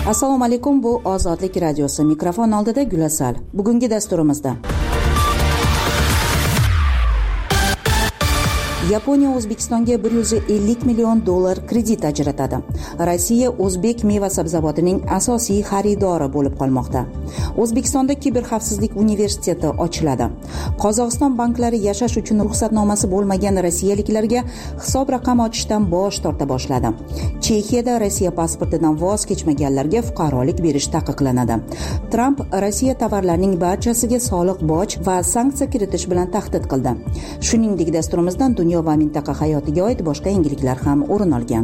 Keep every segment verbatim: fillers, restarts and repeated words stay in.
Assalomu alaykum, bu Ozodlik radiosi. Mikrofon oldida Gulasal. Bugungi dasturimizda Yaponiya O'zbekistonga bir yuz ellik million dollar kredit ajratadi. Rossiya o'zbek meva-sabzavotining asosiy xaridori bo'lib qolmoqda. O'zbekistonda kiberxavfsizlik universiteti ochiladi. Qozog'iston banklari yashash uchun ruxsatnomasi bo'lmagan rossiyaliklarga hisob raqam ochishdan bosh torta boshladi. Chexiyada Rossiya pasportidan voz kechmaganlarga fuqarolik berish taqiqlanadi. Tramp Rossiya tovarlarining barchasiga soliq, boj va sanksiya kiritish bilan tahdid qildi. Shuningdek, dasturimizdan dunyo va mintaqa hayotiga oid boshqa yangiliklar ham o'rin olgan.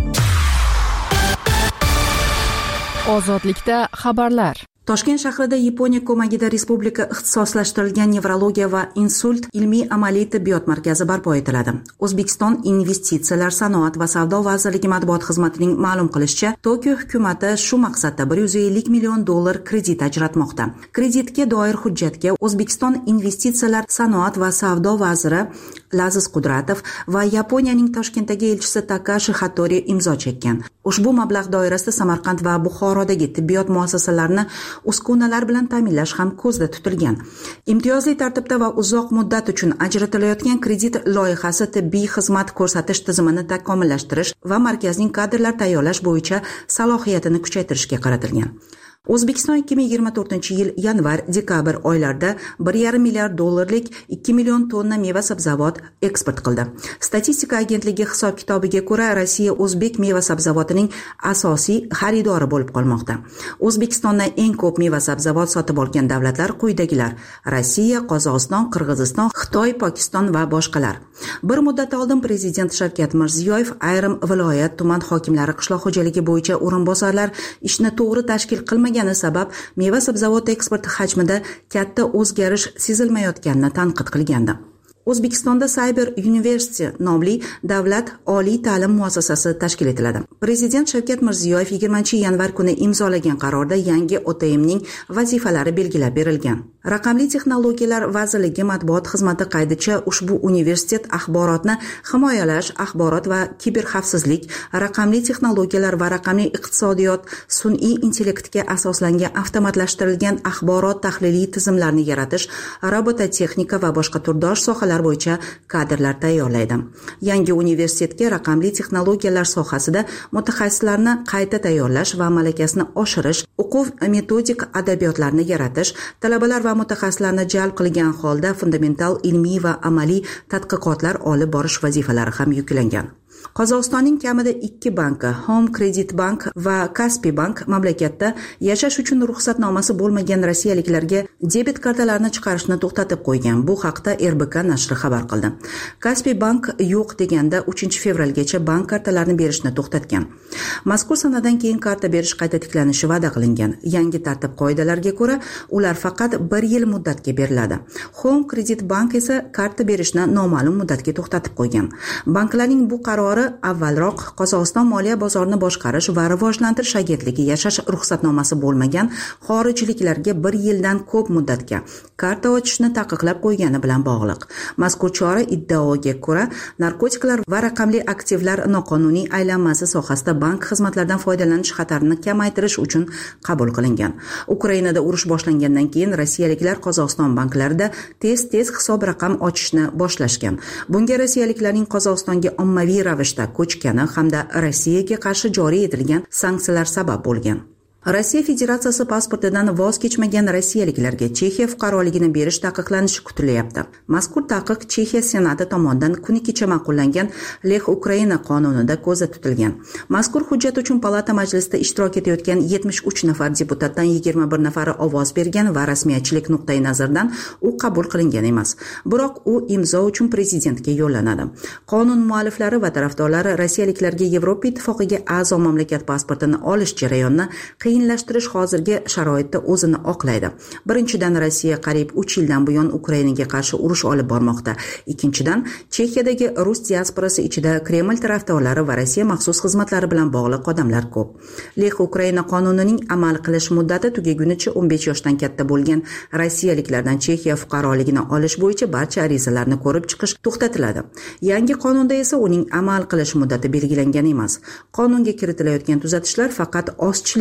Ozodlikda xabarlar. Toshkent shahrida Yaponiya ko'magida Respublika ixtisoslashtirilgan nevrologiya va insult ilmiy amaliy tibbiyot markazi barpo etiladi. O'zbekiston investitsiyalar, sanoat va savdo vazirligi matbuot xizmatining ma'lum qilishicha, Tokio hukumati shu maqsadda bir yuz ellik million dollar kredit ajratmoqda. Kreditga doir hujjatga O'zbekiston investitsiyalar, sanoat va savdo vaziri Laziz Qudratov va Yaponiyaning Toshkentdagi elchisi Takashi Hattori imzo chekkan. Ushbu mablag' doirasida Samarqand va Buxorodagi tibbiyot muassasalarini uskunalar bilan ta'minlash ham ko'zda tutilgan. Imtiyozli tartibda va uzoq muddat uchun ajratilayotgan kredit loyihasi tibbiy xizmat ko'rsatish tizimini takomillashtirish va markazning kadrlar tayyorlash bo'yicha salohiyatini kuchaytirishga qaratilgan. O'zbekiston ikki ming yigirma to'rtinchi yil yanvar-dekabr oylarida bir yarim milliard dollarlik ikki million tonna meva-sabzavot eksport qildi. Statistika agentligi hisob-kitobiga ko'ra, Rossiya o'zbek meva-sabzavotining asosiy xaridori bo'lib qolmoqda. O'zbekistondan eng ko'p meva-sabzavot sotib olgan davlatlar quyidagilar: Rossiya, Qozog'iston, Qirg'iziston, Xitoy, Pokiston va boshqalar. Bir muddat oldin Prezident Shavkat Mirziyoyev ayrim viloyat, tuman hokimlari qishloq xo'jaligi bo'yicha o'rinbosarlar ishni to'g'ri tashkil qilmagan sabab meva-sabzavot eksporti hajmida katta o'zgarish sezilmayotganini tanqid qilgandi. O'zbekistonda Cyber University nomli davlat oliy ta'lim muassasasi tashkil etiladi. Prezident Shavkat Mirziyoyev yigirmanchi yanvar kuni imzolagan qarorda yangi O T M'ning vazifalari belgilab berilgan. Raqamli texnologiyalar vazirligi matbuot xizmati qaydicha, ushbu universitet axborotni himoyalash, axborot va kiberxavfsizlik, raqamli texnologiyalar va raqamli iqtisodiyot, sun'iy intellektga asoslangan avtomatlashtirilgan axborot tahliliy tizimlarini yaratish, robototexnika va boshqa turdosh sohalar bo'yicha kadrlar tayyorlaydi. Yangi universitetga raqamli texnologiyalar sohasida mutaxassislarni qayta tayyorlash va malakasini oshirish, o'quv metodik adabiyotlarni yaratish, talabalar va mutaxassislarni jalb qilgan holda fundamental ilmiy va amaliy tadqiqotlar olib borish vazifalari ham yuklangan. Qozog'istonning kamida ikki banki, Home Credit Bank va Kaspiy Bank mamlakatda yashash uchun ruxsatnomasi bo'lmagan rossiyaliklarga debet kartalarini chiqarishni to'xtatib qo'ygan. Bu haqda R B K nashri xabar qildi. Kaspiy Bank yo'q deganda uchinchi fevralgacha bank kartalarini berishni to'xtatgan. Mazkur sanadan keyin karta berish qayta tiklanishi va'da qilingan. Yangi tartib-qoidalarga ko'ra, ular faqat bir yil muddatga beriladi. Home Credit Bank esa karta berishni noma'lum muddatga to'xtatib qo'ygan. Banklarning bu qarori avvalroq Qozog'iston moliya bozorini boshqarish va rivojlantirish agentligi yashash ruxsatnomasi bo'lmagan xorijliklarga bir yildan ko'p muddatga karta ochishni taqiqlab qo'ygani bilan bog'liq. Mazkur chora iddaoga ko'ra, narkotiklar va raqamli aktivlar noqonuniy aylanmasi sohasida bank xizmatlaridan foydalanish xatarini kamaytirish uchun qabul qilingan. Ukrainada urush boshlangandan keyin rossiyaliklar Qozog'iston banklarida tez-tez hisob raqam ochishni boshlashgan. Bunga rossiyaliklarning Qozog'istonga ommaviy ravishda ko'chgani hamda Rossiyaga qarshi joriy etilgan sanksiyalar sabab bo'lgan. Rossiya Federatsiyasi pasportidan voz kechmagan rossiyaliklarga Chexiya fuqaroligini berish taqiqlanishi kutilyapti. Mazkur taqiq Chexiya Senati tomonidan kuni kecha ma'qullangan Lex Ukraina qonunida ko'zda tutilgan. Mazkur hujjat uchun palata majlisida ishtirok etayotgan yetmish uch nafar deputatdan yigirma bir nafari ovoz bergan va rasmiyatchilik nuqtai nazaridan u qabul qilingan emas. Biroq u imzo uchun prezidentga yo'llanadi. Qonun mualliflari va tarafdorlari rossiyaliklarga Yevropa Ittifoqiga a'zo mamlakat pasportini olish jarayonini qiyinlashtirish hozirgi sharoitda o'zini oqlaydi. Birinchidan, Rossiya qariyb uch yildan buyon Ukrainaga qarshi urush olib bormoqda. Ikkinchidan, Chexiyadagi rus diasporasi ichida Kreml tarafdorlari va Rossiya maxsus xizmatlari bilan bog'liq odamlar ko'p. Lex Ukraina qonunining amal qilish muddati tugagunicha o'n besh yoshdan katta bo'lgan rossiyaliklardan Chexiya fuqaroligini olish bo'yicha barcha arizalarni ko'rib chiqish to'xtatiladi. Yangi qonunda esa uning amal qilish muddati belgilangan emas. Qonunga kiritilayotgan tuzatishlar faqat ozchilik odam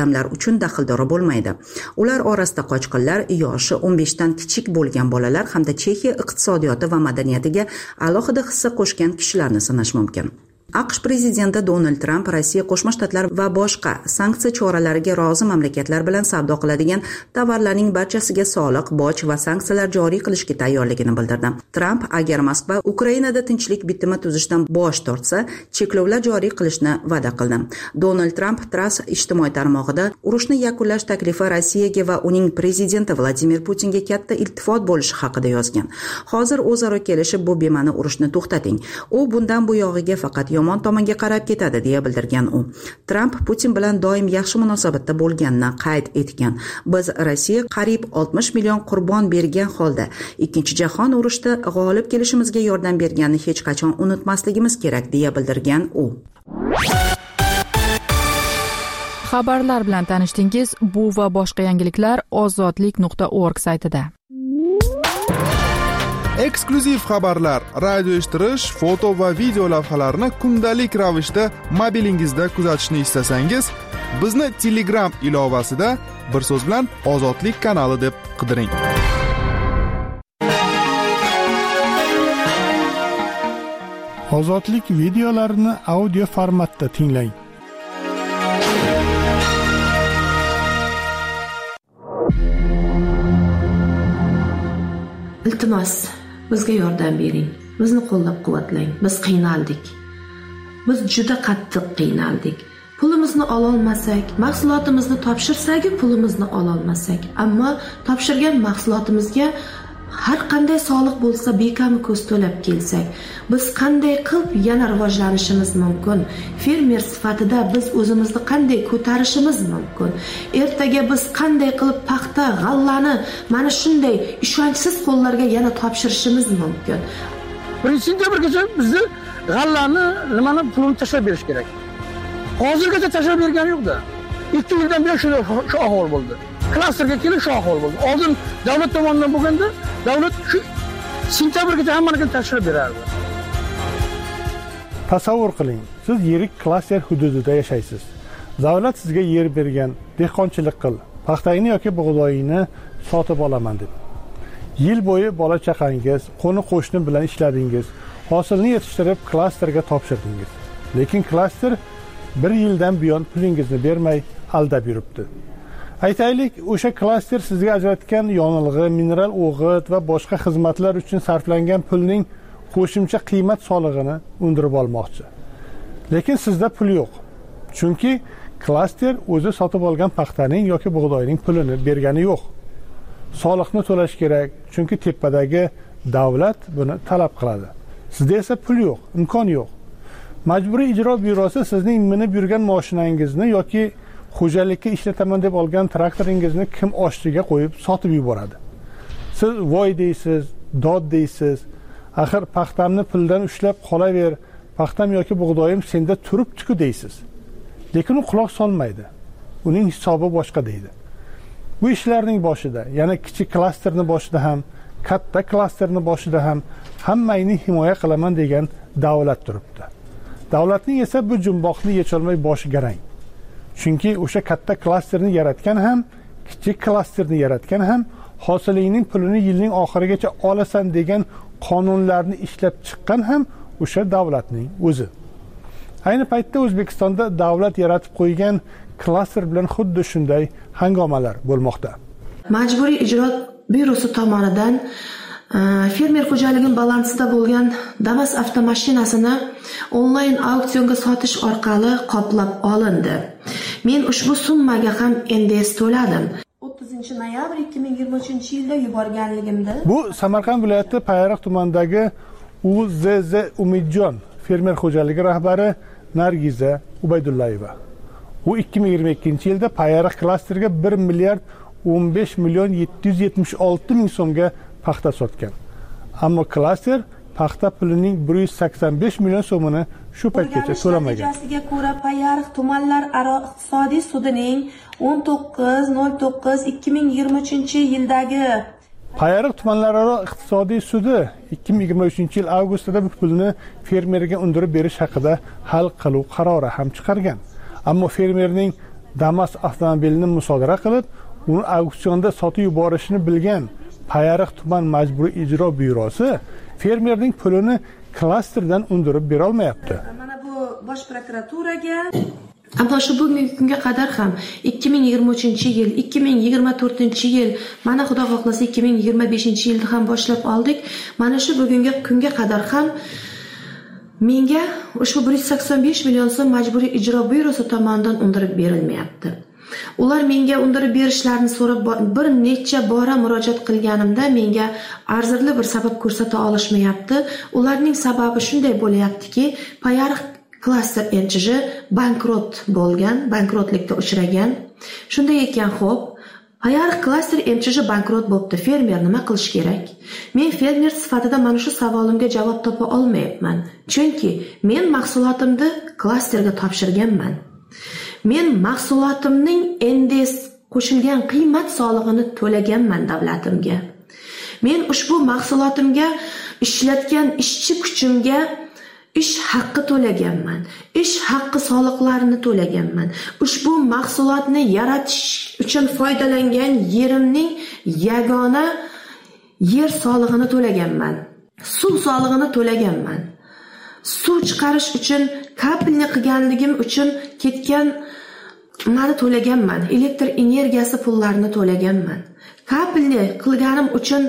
odamlar uchun daxldori bo'lmaydi. Ular orasida qochqinlar, yoshi o'n beshdan kichik bo'lgan bolalar hamda Chexiya iqtisodiyoti va madaniyatiga alohida hissa qo'shgan kishilarni sanash mumkin. AQSh prezidenti Donald Tramp Rossiya Qo'shma Shtatlar va boshqa sanksiya choralariga rozi mamlakatlar bilan savdo qiladigan tovarlarning barchasiga soliq, boj va sanksiyalar joriy qilishga tayyorligini bildirdi. Tramp agar Moskva Ukrainada tinchlik bitimi tuzishdan bosh tortsa, cheklovlar joriy qilishni va'da qildi. Donald Tramp Truss ijtimoiy tarmog'ida urushni yakunlash taklifi Rossiyaga va uning prezidenti Vladimir Putinga katta iltifot bo'lishi haqida yozgan. Hozir o'zaro kelishib bu bema'ni urushni to'xtating. U bundan bu yog'iga faqat yomon tomonga qarab ketadi deya bildirgan u. Tramp Putin bilan doim yaxshi munosabatda bo'lganini qayd etgan. Biz Rossiya qariyb oltmish million qurbon bergan holda Ikkinchi jahon urushida g'olib kelishimizga yordam berganini hech qachon unutmasligimiz kerak deya bildirgan u. Xabarlar bilan tanishdingiz. Bu va boshqa yangiliklar ozodlik nuqta org saytida. Eksklyuziv xabarlar, radio eshittirish, foto va video lavhalarni kundalik ravishda mobilingizda kuzatishni istasangiz, bizni Telegram ilovasida bir so'z bilan Ozodlik kanali deb qidiring. Ozodlik videolarini audio formatda tinglang. Iltimos, bizga yordam bering. Bizni qo'llab-quvvatlang. Biz qiynaldik. Biz juda qattiq qiynaldik. Pulimizni ola olmasak, mahsulotimizni topshirsak, pulimizni ola olmasak, ammo topshirgan mahsulotimizga har qanday soliq bo'lsa bekami ko'z to'lab kelsak, biz qanday qilib yana rivojlanishimiz mumkin? Fermer sifatida biz o'zimizni qanday ko'tarishimiz mumkin? Ertaga biz qanday qilib paxta, g'allani mana shunday ishonchsiz qo'llarga yana topshirishimiz mumkin? birinchi sentyabrgacha bizni g'allani nimani pulini tashlab berish kerak. Hozirgacha tashlab bergani yo'q-da. ikki yildan beri shu shu ahvol bo'ldi. Klasterga kelib shu ahvol bo'ldi. Oldin davlat tomonidan bo'lganda davlat shu sentyabrgacha hammani tashlab berardi. Tasavvur qiling, siz yirik klaster hududida yashaysiz. Davlat sizga yer bergan, dehqonchilik qil, paxtangni yoki bug'doyingni sotib olaman deb. Yil bo'yi bola chaqangiz, qo'ni qo'shni bilan ishladingiz, hosilni yetishtirib klasterga topshirdingiz. Lekin klaster bir yildan buyon pulingizni bermay aldab yuribdi. Aytaylik, o'sha klaster sizga ajratgan yonilg'i, mineral o'g'it va boshqa xizmatlar uchun sarflangan pulning qo'shimcha qiymat solig'ini undirib olmoqchi. Lekin sizda pul yo'q. Chunki klaster o'zi sotib olgan paxtaning yoki bug'doyning pulini bergani yo'q. Soliqni to'lash kerak, chunki tepadagi davlat buni talab qiladi. Sizda esa pul yo'q, imkon yo'q. Majburiy ijro byurosi sizning minib yurgan mashinangizni yoki xo'jalikka ishlataman deb olgan traktoringizni kim oshchiga qo'yib sotib yuboradi. Siz voy deysiz, dod deysiz. Axir paxtamni puldan ushlab qolaver, paxtam yoki bug'doyim senda turibdi-ku deysiz. Lekin u quloq solmaydi. Uning hisobi boshqa deydi. Bu ishlarning boshida, yana kichik klasterni boshida ham, katta klasterni boshida ham hammangni himoya qilaman degan davlat turibdi. Davlatning esa bu jumboqni yecholmay boshi garang. Chunki o'sha katta klasterni yaratgan ham, kichik klasterni yaratgan ham hosilingning pulini yilning oxirigacha olasan degan qonunlarni ishlab chiqqan ham o'sha davlatning o'zi. Ayni paytda O'zbekistonda davlat yaratib qo'ygan klaster bilan xuddi shunday hangomalar bo'lmoqda. Majburiy ijro byurosi tomonidan fermer xo'jaligining balansida bo'lgan Damas avtomashinasini onlayn auksionga sotish orqali qoplab olindi. Men ushbu summaga ham N D S to'ladim. o'ttizinchi noyabr ikki ming yigirma uchinchi yilda yuborganligimda. Bu Samarqand viloyati Payariq tumanidagi U Z Z Umidjon fermer xo'jaligi rahbari Nargiza Ubaydullayeva. U ikki ming yigirma ikkinchi yilda Payariq klasterga bir milliard o'n besh million yetti yuz yetmish olti ming so'mga paxta sotgan. Ammo klaster paxta pulining bir yuz sakson besh million so'mini shu paytgacha to'lamagan. Natijasiga ko'ra Payariq tumanlararo iqtisodiy sudining o'n to'qqiz nol to'qqiz ikki ming yigirma uchinchi yildagi Payariq tumanlararo iqtisodiy sudi ikki ming yigirma uchinchi yil avgustida bu pulni fermerga undirib berish haqida hal qiluv qarori ham chiqargan. Ammo fermerning Damas avtomobilini musodara qilib, uni auksionda sotib yuborishini bilgan Payariq tuman majburiy ijro byurosi fermerning pulini klasterdan undirib bera olmayapti. Mana bu bosh prokuraturaga ammo shu bugungi kunga qadar ham ikki ming yigirma uchinchi yil, ikki ming yigirma to'rtinchi yil, mana xudo xohlasa ikki ming yigirma beshinchi yilda ham boshlab oldik. Mana shu bugungi kunga qadar ham menga ushbu bir yuz sakson besh million so'm majburiy ijro byurosi tomonidan undirib berilmayapti. Ular menga undirib berishlarini so'rab bir necha bora murojaat qilganimda menga arzirli bir sabab ko'rsata olishmayapti. Ularning sababi shunday bo'layaptiki, Payariq klaster N J J bankrot bo'lgan, bankrotlikka uchragan. Shunday ekan, xo'p, Payariq klaster N J J bankrot bo'libdi. Fermer nima qilish kerak? Men fermer sifatida mana shu savolimga javob topa olmayapman. Chunki men mahsulotimni klasterga topshirganman. Men mahsulotimning N D S qo'shilgan qiymat solig'ini to'laganman davlatimga. Men ushbu mahsulotimga ishlatgan ishchi kuchimga ish haqqi to'laganman. Ish haqqi soliqlarini to'laganman. Ushbu mahsulotni yaratish uchun foydalangan yerimning yagona yer solig'ini to'laganman. Suv solig'ini to'laganman. Suv chiqarish uchun kabelni qilganligim uchun ketgan mani to'laganman. Elektr energiyasi pullarini to'laganman. Kabelni qilganim uchun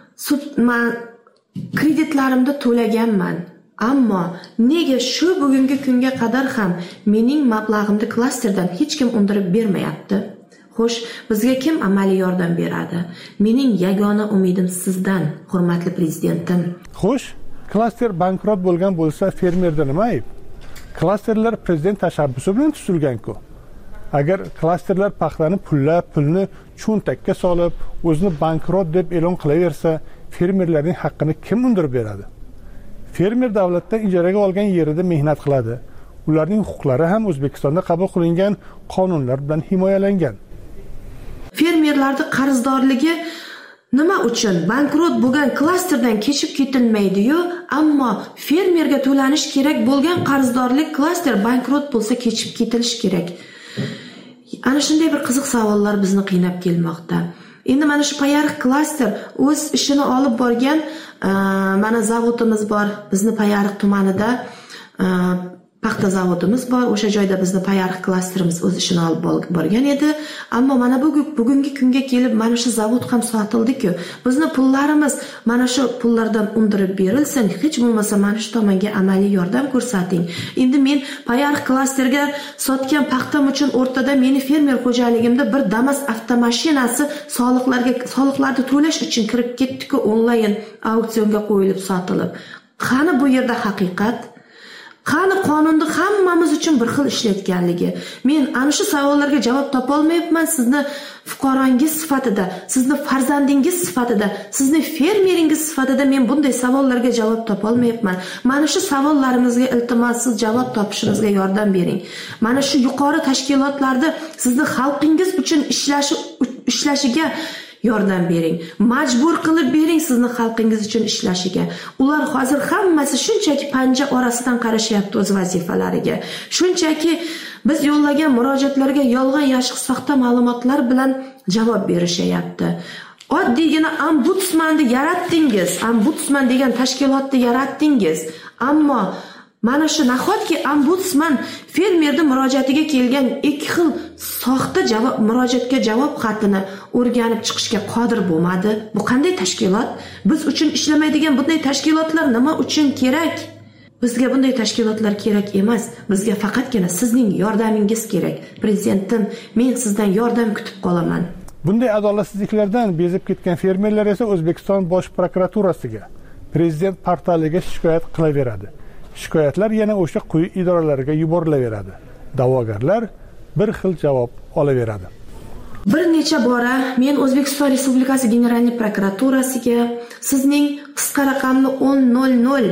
kreditlarimni to'laganman. Ammo nega shu bugungi kunga qadar ham mening mablag'imni klasterdan hech kim undirib bermayapti? Xo'sh, bizga kim amaliy yordam beradi? Mening yagona umidim sizdan, hurmatli prezidentim. Xo'sh, klaster bankrot bo'lgan bo'lsa, fermerda nima ayb? Klasterlar prezident tashabbusi bilan tuzilgan-ku. Agar klasterlar paxtani pullab, pulni cho'ntakka solib, o'zini bankrot deb e'lon qilaversa, fermerlarning haqqini kim undirib beradi? Fermer davlatdan ijaraga olgan yerida mehnat qiladi. Ularning huquqlari ham O'zbekistonda qabul qilingan qonunlar bilan himoyalangan. Fermerlarning qarzdorligi nima uchun bankrot bo'lgan klasterdan kechib ketilmaydi-yu, ammo fermerga to'lanish kerak bo'lgan qarzdorlik klaster bankrot bo'lsa kechib ketilish kerak. Ana shunday bir qiziq savollar bizni qiynab kelmoqda. Endi mana shu Payariq klaster o'z ishini olib borgan, mana zavodimiz bor, bizni Payariq tumanida paxta zavodimiz bor. O'sha joyda bizni Payariq klasterimiz o'z ishini olib borgan edi. Ammo mana bugungi kunga kelib mana shu zavod ham sotildi-ku. Bizni pullarimiz mana shu pullardan undirib berilsin, hech bo'lmasa mana shu tomonga amaliy yordam ko'rsating. Endi men Payariq klasterga sotgan paxtam uchun o'rtada meni fermer xo'jaligimda bir Damas avtomashinasi soliqlarga soliqlarni to'lash uchun kirib ketdi-ku, onlayn auksionga qo'yilib sotilib. Qani bu yerda haqiqat? Qani qonunda hammamiz uchun bir xil ishlayotganligi? Men ana shu savollarga javob topa olmayapman. Sizni fuqarongiz sifatida, sizni farzandingiz sifatida, sizni fermeringiz sifatida men bunday savollarga javob topa olmayapman. Mana shu savollarimizga iltimos siz javob topishingizga yordam bering. Mana shu yuqori tashkilotlarda sizni xalqingiz uchun ishlashi ishlashiga yordam bering. Majbur qilib bering sizni xalqingiz uchun ishlashiga. Ular hozir hammasi shunchaki panja orasidan qarashyapti o'z vazifalariga. Shunchaki biz yo'llagan murojaatlarga yolg'on yashiq soxta ma'lumotlar bilan javob berishyapti. Oddiygina ombudsmanni yaratdingiz, ombudsman degan tashkilotni yaratdingiz. Ammo mana shu nahotki ombudsman fermerning murojaatiga kelgan ikki xil soxta javob murojaatga javob xatini o'rganib chiqishga qodir bo'lmadi. Bu qanday tashkilot? Biz uchun ishlamaydigan bunday tashkilotlar nima uchun kerak? Bizga bunday tashkilotlar kerak emas. Bizga faqatgina sizning yordamingiz kerak. Prezidentim, men sizdan yordam kutib qolaman. Bunday adolatsizliklardan bezib ketgan fermerlar esa O'zbekiston Bosh prokuraturasiga, prezident portaliga shikoyat qilaveradi. Shikoyatlar yana o'sha quyi idoralarga yuborilaveradi. Da'vogarlar bir xil javob olaveradi. Bir necha bora men O'zbekiston Respublikasi Generalniy prokuraturasiga sizning qisqa raqamli o'n nol nol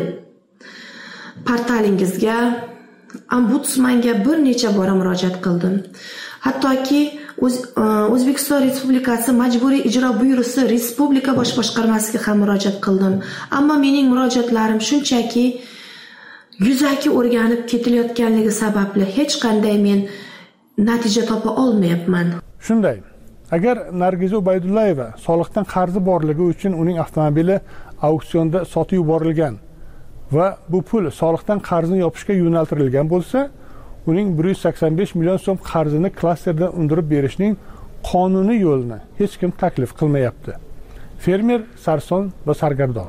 portalingizga, ombudsmanga bir necha bora murojaat qildim. Hattoki O'zbekiston Respublikasi Majburiy ijro byurosi Respublika bosh boshqarmasiga ham murojaat qildim. Ammo mening murojaatlarim shunchaki yuzaki o'rganib ketilayotganligi sababli hech qanday men natija topa olmayapman. Shunday. Agar Nargiza Ubaydullayeva soliqdan qarzi borligi uchun uning avtomobili auksionda sotib yuborilgan va bu pul soliqdan qarzni yopishga yo'naltirilgan bo'lsa, uning bir yuz sakson besh million so'm qarzini klasterdan undirib berishning qonuniy yo'lini hech kim taklif qilmayapti. Fermer sarson va sargardon.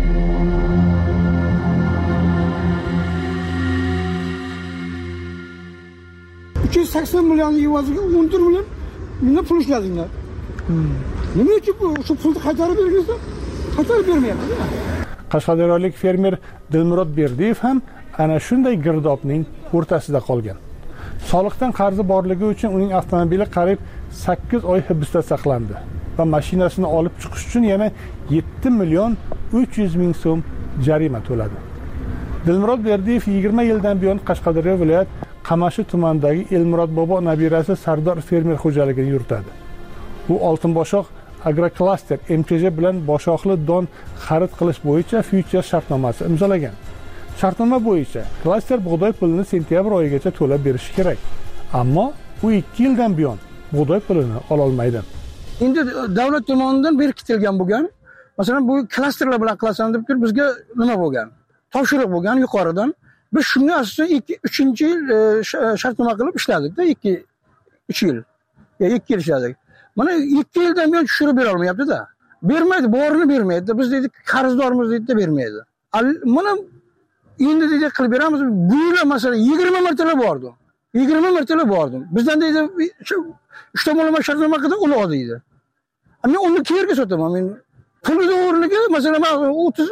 uch yuz sakson million evaziga undir bilan meni pul ishladinglar. Nima uchun shu pulni qaytarib berganda qaytarib bermayapti? Qashqadaryolik fermer Dilmurod Berdiyev ham ana shunday girdobning o'rtasida qolgan. Soliqdan qarzi borligi uchun uning avtomobili qariyb sakkiz oy hibsda saqlandi va mashinasini olib chiqish uchun yana yetti million uch yuz ming so'm jarima to'ladi. Dilmurod Berdiyev yigirma yildan buyon Qashqadaryo viloyat Qamashi tumanidagi Elmurod bobo nabirasi Sardor fermer xo'jaligini yuritadi. U Oltinboshoq Agroklaster M T J bilan boshoqli don xarid qilish bo'yicha future shartnomasi imzolagan. Shartnoma bo'yicha klaster bug'doy pulini sentyabr oyigacha to'lab berishi kerak. Ammo u ikki yildan buyon bug'doy pulini ola olmaydi. Endi davlat tomonidan berib ketilgan bo'lgan, masalan bu klasterlar bilan qilasan deb turib bizga nima bo'lgan? Topshiriq bo'lgan yuqoridan. Biz shunga asosan uchinchi yil shartnoma qilib ishladik-da, ikki uch yil. Ya ikki yil ishladik. Mana ikki yildan buyon tushirib bera olmayapti-da. Bermaydi, borini bermaydi. Biz deydik qarzdormiz deydi, bermaydi. Mana endi deydi qilib beramiz. Bu yil masalan yigirma martalab bordim. yigirma martalab bordim. Bizdan deydi uch tomonlama shartnoma qilib uni ol deydi. Men uni qayerga sotaman? Men pulni o'rniga masalan o'ttiz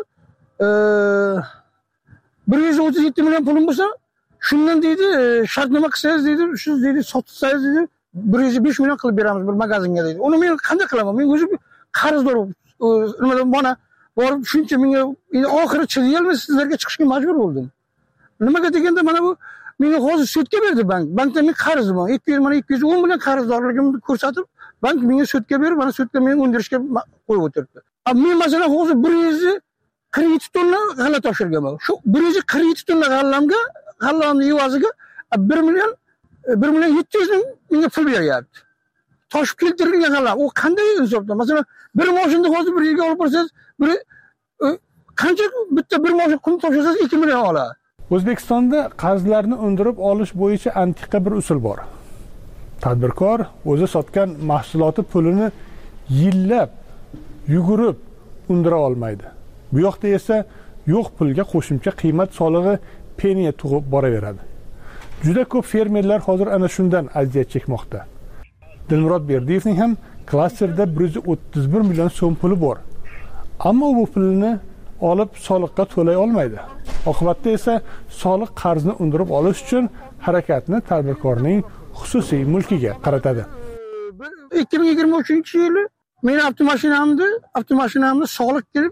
bir yuz o'ttiz yetti million pulim bo'lsa, shundan deydi shartnoma qilsangiz deydi, shu deydi sotsangiz deydi bir yuz besh million qilib beramiz bir magazinga deydi. Uni men qanday qilaman? Men o'zim qarzdor nimadan mana borib shuncha menga endi oxiri chidayolmay sizlarga chiqishga majbur bo'ldim. Nimaga deganda mana bu menga hozir sudga berdi bank. Bankdan men qarzman. ikki yuz mana ikki yuz o'n million qarzdorligimni ko'rsatib, bank menga sudga berib, mana sudga meni undirishga qo'yib o'tiribdi. Men masalan hozir bir yuz qirq yetti tonna g'alla topshirganman. Shu bir yuz qirq yetti tonna g'allamga, g'allamning evaziga bir million bir million yetti yuz ming menga pul beryapti. Toshib keltirilgan g'alla. U qanday hisobda? Masalan, bir mashinani hozir bir yerga olib borsangiz, bir qancha bitta bir mashin qum topshirsangiz ikki million oladi. O'zbekistonda qarzlarni undirib olish bo'yicha antiqa bir usul bor. Tadbirkor o'zi sotgan mahsuloti pulini yillab yugurib undira olmaydi. Bu yoqda esa yo'q pulga qo'shimcha qiymat solig'i peniya tug'ib boraveradi. Juda ko'p fermerlar hozir ana shundan aziyat chekmoqda. Dilmurod Berdiyevning ham klasterda bir yuz o'ttiz bir million so'm puli bor. Ammo bu pulni olib soliqqa to'lay olmaydi. Oqibatda esa soliq qarzni undirib olish uchun harakatni tadbirkorning xususiy mulkiga qaratadi. ikki ming yigirma uchinchi yili men avtomashinamni, avtomashinamni soliq kelib,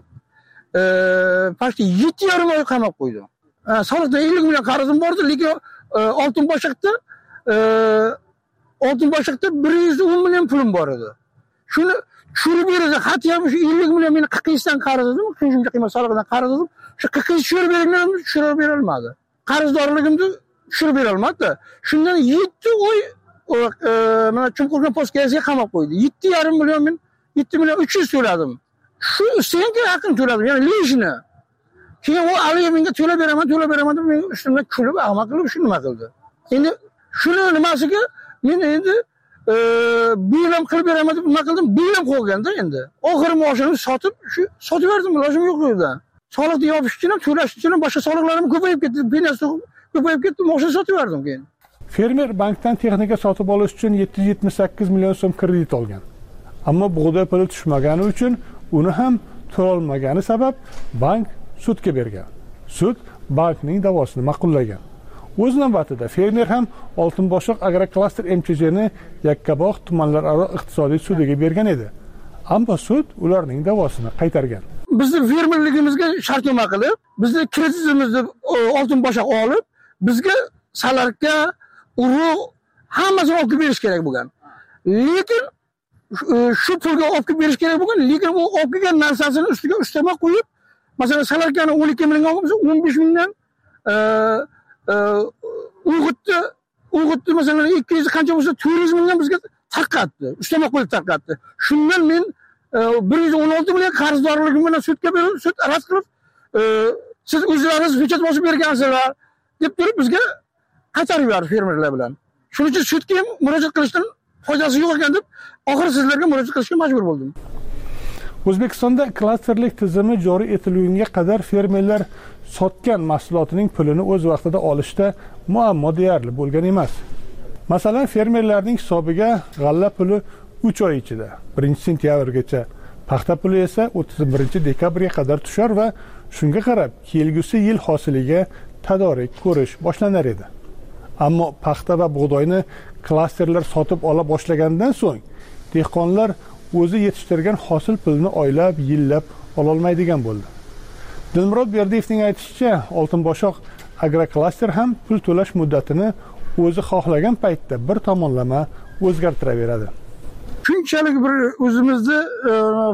pasti yetti yarim oy qamab qo'ydi. Soliqdan ellik million qarzim bordi, lekin Oltinboshoqda Oltinboshoqda bir yuz o'n million pulim bor edi. Shuni tushirib beradi, xati ham shu ellik million meni qirq dan qarz edim, qo'shimcha qiymat solig'idan qarz edim. Shu qirq tushirib berilganimni tushirib bera olmadi. Qarzdorligimni tushirib bera olmadi. Shundan yetti oy mana Chumqurgan postkasiga qamab qo'ydi. yetti yarim million men yetti million uch yuz to'ladim. Shu senga haqini to'ladim, ya'ni lejni. Keyin u Aliyev menga to'lab beraman, to'lab beraman deb men ustimdan kulib, ahmoq qilib shuni nima qildi. Endi shuni nimasiga men endi bu yil ham qilib beraman deb nima qildim? Bu yil ham qo'yganda endi. Oxiri mashinamni sotib, shu sotib berdim, ilojim yo'q edi. Soliqni yopish uchun ham, to'lash uchun ham boshqa soliqlarim ko'payib ketdi, pensiyasi ko'payib ketdi, mashina sotib berdim keyin. Fermer bankdan texnika sotib olish uchun yetti yuz yetmish sakkiz million so'm kredit olgan. Ammo bug'doy puli tushmagani uchun uni ham to'la olmagani sabab bank sudga bergan. Sud bankning da'vosini ma'qullagan. O'z navbatida fermer ham Oltinboshoq Agroklaster M T Jni Yakkabog' tumanlararo iqtisodiy sudiga bergan edi. Ammo sud ularning da'vosini qaytargan. Bizni fermerligimizga shartnoma qilib, bizni kreditimizni Oltinboshoq olib, bizga salarga, urug' hammasini olib berish kerak bo'lgan. Lekin shu pulga olib berish kerak bo'lgan, lekin u olib kelgan narsasini ustiga ustama qo'yib, masalan, salarkani o'n ikki million olib, o'n besh mingdan urug'ni Uyg'otni masalan ikki yuz qancha bo'lsa to'rt yuz mingdan bizga tarqatdi. Ushlama qo'yib tarqatdi. Shundan men bir yuz o'n olti million qarzdorligim bilan sudga berib, sud rad qilib, siz o'zlaringiz hujjat bosib bergansizlar deb turib bizga qaytarib yubordi fermerlar bilan. Shuning uchun sudga ham murojaat qilishdan foydasi yo'q ekan deb, oxiri sizlarga murojaat qilishga majbur bo'ldim. O'zbekistonda klasterlik tizimi joriy etilgunga qadar fermerlar sotgan mahsulotining pulini o'z vaqtida olishda muammo deyarli bo'lgan emas. Masalan, fermerlarning hisobiga g'alla puli uch oy ichida, birinchi sentyabrgacha, paxta puli esa o'ttiz birinchi dekabrga qadar tushar va shunga qarab kelgusi yil hosiliga tadorik ko'rish boshlanar edi. Ammo paxta va bug'doyni klasterlar sotib ola boshlagandan so'ng dehqonlar o'zi yetishtirgan hosil pulini oylab, yillab ola olmaydigan bo'ldi. Dilmurod Berdiyevning aytishicha, Oltinboshoq agroklaster ham pul to'lash muddatini o'zi xohlagan paytda bir tomonlama o'zgartiraveradi. Shunchalik bir o'zimizni e,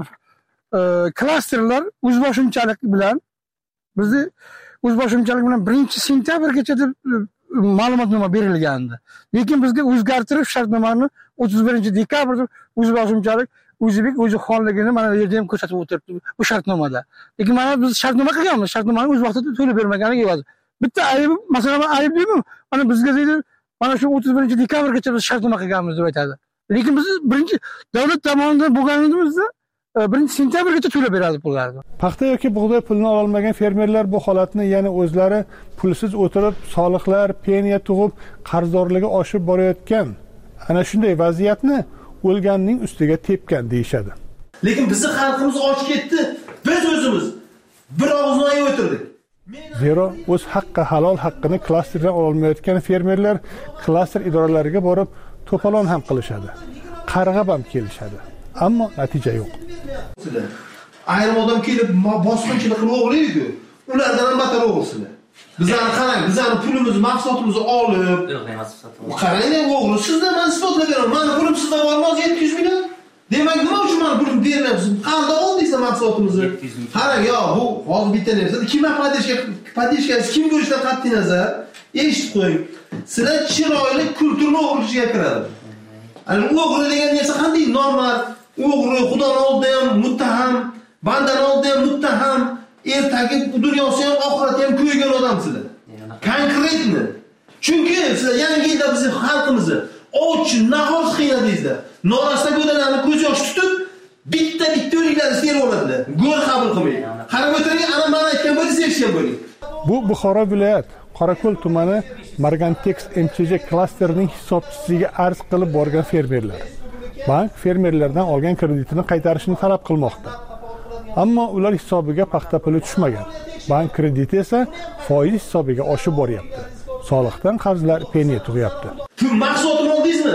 e, klasterlar o'zboshimchalik bilan bizni o'zboshimchalik bilan birinchi sentyabrgacha deb ma'lumotnoma berilgandi. Lekin bizga o'zgartirib shartnomani o'ttiz birinchi dekabrda o'zboshimchalik o'zbek o'zi xonligini mana bu yerda ham ko'rsatib o'tiribdi bu shartnomada. Lekin mana biz shartnoma qilganmiz, shartnomani o'z vaqtida to'lab bermaganiga evazi. Bitta ayb, masalan, ayb deymi? Mana bizga deydi, mana shu o'ttiz birinchi dekabrgacha biz shartnoma qilganmiz deb aytadi. Lekin biz birinchi davlat tomonidan bo'lganimizda birinchi sentyabrgacha to'lab beradi pullarni. Paxta yoki bug'doy pulini ola olmagan fermerlar bu holatni yana o'zlari pulsiz o'tirib, soliqlar, peniya tug'ib, qarzdorligi oshib borayotgan ana shunday vaziyatni o'lganning ustiga tepgan deyishadi. Lekin bizning xalqimiz och ketdi. Biz o'zimiz bir og'iz non o'tirdik. Zero o'z haqqi halol haqqini klasterdan ola olmayotgan fermerlar klaster idoralariga borib to'polon ham qilishadi. Qarg'ab ham kelishadi. Ammo natija yo'q. Ayrim odam kelib bosqinchilik qilib o'g'irlaydi. Ulardan ham battar o'g'irsilar. Bizlarni qarang, bizlarni pulimizni, mahsulotimizni olib, qarang, o'g'ri, sizdan men isbotlab beraman. Meni pulim sizdan bormas yetti yuz million. Demak, nima uchun men pulim bermayapsiz? Qanday oldingizlar mahsulotimizni? Qarang, yo, bu hozir bitta narsa. Kim podishka, podishka kim bo'lishidan qat'iy nazar eshitib qo'ying. Sizlar chiroyli kulturni o'g'irlashga kiradi. Ani o'g'ri degan narsa qanday normal? O'g'ri Xudoning oldida ham muttaham, bandaning oldida ham muttaham, ertagi dunyosi ham oxirati ham ko'ygan odamsizlar. Konkretni. Chunki sizlar yangi yilda bizning xalqimizni och, nahor qiynadingizlar. Norasta go'dalarni ko'z yosh tutib, bitta bitta o'liklarni terib oladilar. Go'r qabul qilmaydi. Qarab o'tiring, ana men aytgan bo'lingiz eshitgan bo'ling. Bu Buxoro viloyat Qorako'l tumani Margantex M C J klasterining hisobchisiga arz qilib borgan fermerlar. Bank fermerlardan olgan kreditini qaytarishni talab qilmoqda. Ammo ular hisobiga paxta puli tushmagan. Bank krediti esa foiz hisobiga oshib boryapti. Soliqdan qarzlar peniya tug'yapti. Pul mahsulotini oldingizmi?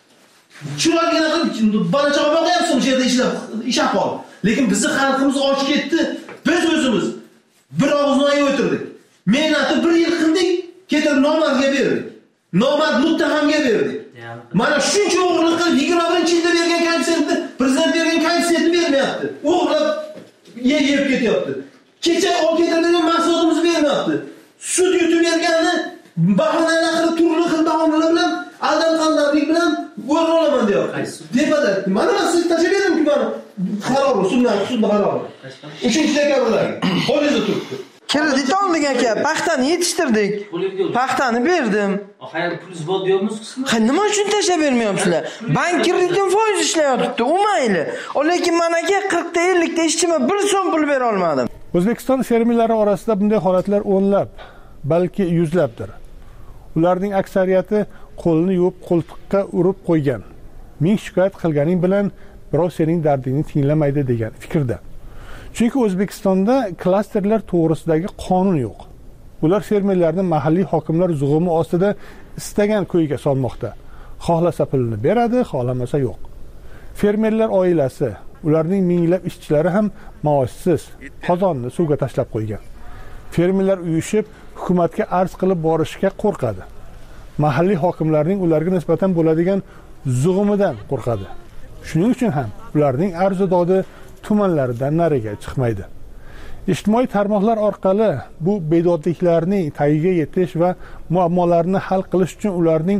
Chiroyli qilib balachaga boqyapsiz, o'sha yerda ishlab, ish ahvol. Lekin bizning xalqimiz och ketdi. Biz o'zimiz bir og'iz non o'tirdik. Mehnatni bir yil qildik, ketirib nomardga berdik. Nomard muttahamga berdik. Mana shuncha o'g'irlik qilib yigirma birinchi yilda bergan konseptni, prezident bergan konseptni bermayapti. O'g'irlab yeb ketyapti. Kecha olib ketilgan mahsulotimizni bermayapti. Sud yutib berganni bahonalar qilib, turli xil bahonalar bilan, aldanqanlarlik bilan o'rin olaman deyapti. Depada, mana men sizga tashlab berdim-ku mana qaror, suddan, sudda qaror. uchinchi dekabrda qo'lingizda turibdi. Kredit oldik aka, paxtani yetishtirdik. Paxtani berdim. Hayır, pul bo'ldi yo'qmi? Ha, nima uchun tashlab bermayapsizlar? Bank kreditim foiz ishlayapti, u mayli. Lekin men aka qirq ta ellik ta ishchima bir so'm pul bera olmadim. O'zbekiston fermerlari orasida bunday holatlar o'nlab, balki yuzlabdir. Ularning aksariyati qo'lni yuvib qo'ltiqqa urib qo'ygan. Ming shikoyat qilganing bilan birov sening dardingni tinglamaydi degan fikrda. Chunki O'zbekistonda klasterlar to'g'risidagi qonun yo'q. Ular fermerlarni mahalliy hokimlar zug'umi ostida istagan ko'yga solmoqda. Xohlasa pulini beradi, xohlamasa yo'q. Fermerlar oilasi, ularning minglab ishchilari ham maoshsiz, qozonni suvga tashlab qo'ygan. Fermerlar uyushib, hukumatga arz qilib borishga qo'rqadi. Mahalliy hokimlarning ularga nisbatan bo'ladigan zug'umidan qo'rqadi. Shuning uchun ham ularning arzidodi tumanlaridan nariga chiqmaydi. Ijtimoiy tarmoqlar orqali bu bedodliklarning tagiga yetish va muammolarni hal qilish uchun ularning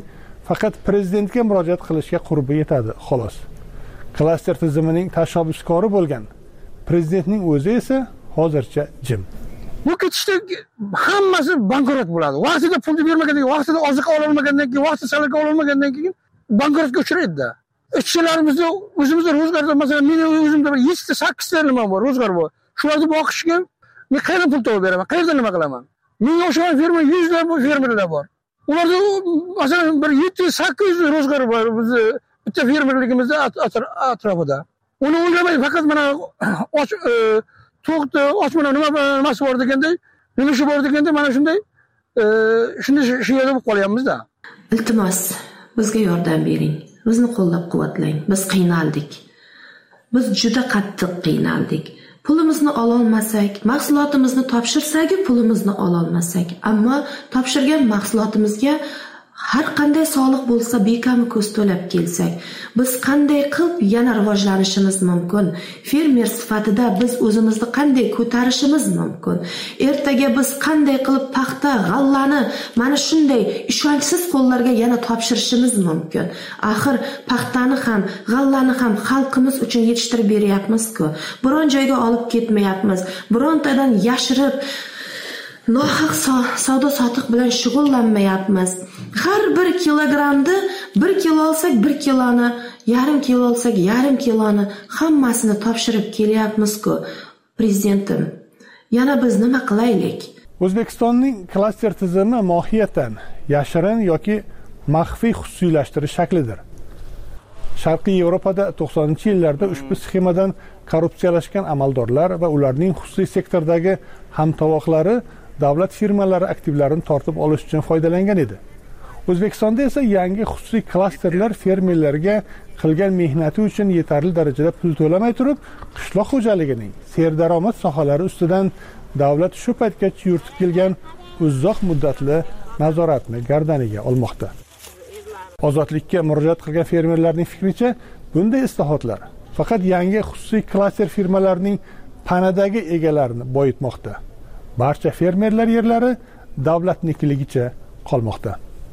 faqat prezidentga murojaat qilishga qurbi yetadi xolos. Klaster tizimining tashabbuskori bo'lgan prezidentning o'zi esa hozircha jim. Bu ketishda hammasi bankrot bo'ladi. Vaqtida pulni bermagandan keyin, vaqtida oziq ololmagandan keyin, vaqtida salaka ololmagandan keyin bankrotga uchraydi-da. Ishchilarimizni o'zimizda ro'zg'orda, masalan, meni o'zimda yetti sakkizta nima bor, ro'zg'or bor. Shularni boqishga men qayerdan pul topib beraman? Qayerdan nima qilaman? Menga o'xshagan fermer yuzlab fermerlar bor. Ularda masalan bir yetti sakkiz ro'zg'or bor bizni bitta fermerligimizda atrofida. Uni o'ylamay faqat mana och to'qdi, och mana nima nimasi bor deganda, nima ishi bor deganda mana shunday shunday shiyada bo'lib qolyapmiz-da. Iltimos, bizga yordam bering. Bizni qo'llab-quvvatlang. Biz qiynaldik. Biz juda qattiq qiynaldik. Pulimizni ololmasak, mahsulotimizni topshirsak, pulimizni ololmasak, ammo topshirgan mahsulotimizga har qanday soliq bo'lsa bekami ko'z to'lab kelsak, biz qanday qilib yana rivojlanishimiz mumkin? Fermer sifatida biz o'zimizni qanday ko'tarishimiz mumkin? Ertaga biz qanday qilib paxta, g'allani mana shunday ishonchsiz qo'llarga yana topshirishimiz mumkin? Axir paxtani ham, g'allani ham xalqimiz uchun yetishtirib beryapmiz-ku. Biron joyga olib ketmayapmiz. Birontadan yashirib nohaq savdo sotiq bilan shug'ullanmayapmiz. Har bir kilogramni bir kilo olsak, bir kiloni, yarim kilo olsak, yarim kiloni hammasini topshirib kelyapmiz-ku. Prezidentim, yana biz nima qilaylik? O'zbekistonning klaster tizimi mohiyatan yashirin yoki maxfiy xususiylashtirish shaklidir. Sharqiy Yevropada to'qsoninchi yillarda ushbu sxemadan korrupsiyalashgan amaldorlar va ularning xususiy sektordagi hamtovoqlari davlat firmalari aktivlarini tortib olish uchun foydalangan edi. O'zbekistonda esa yangi xususiy klasterlar fermerlarga qilgan mehnati uchun yetarli darajada pul to'lamay turib, qishloq xo'jaligining serdaromad sohalari ustidan davlat shu paytgacha yuritib kelgan uzoq muddatli nazoratni gardaniga olmoqda. Ozodlikka murojaat qilgan fermerlarning fikricha, bunday islohotlar faqat yangi xususiy klaster firmalarining panadagi egalarini boyitmoqda. Barcha fermerlar yerlari davlatnikiligicha qolmoqda.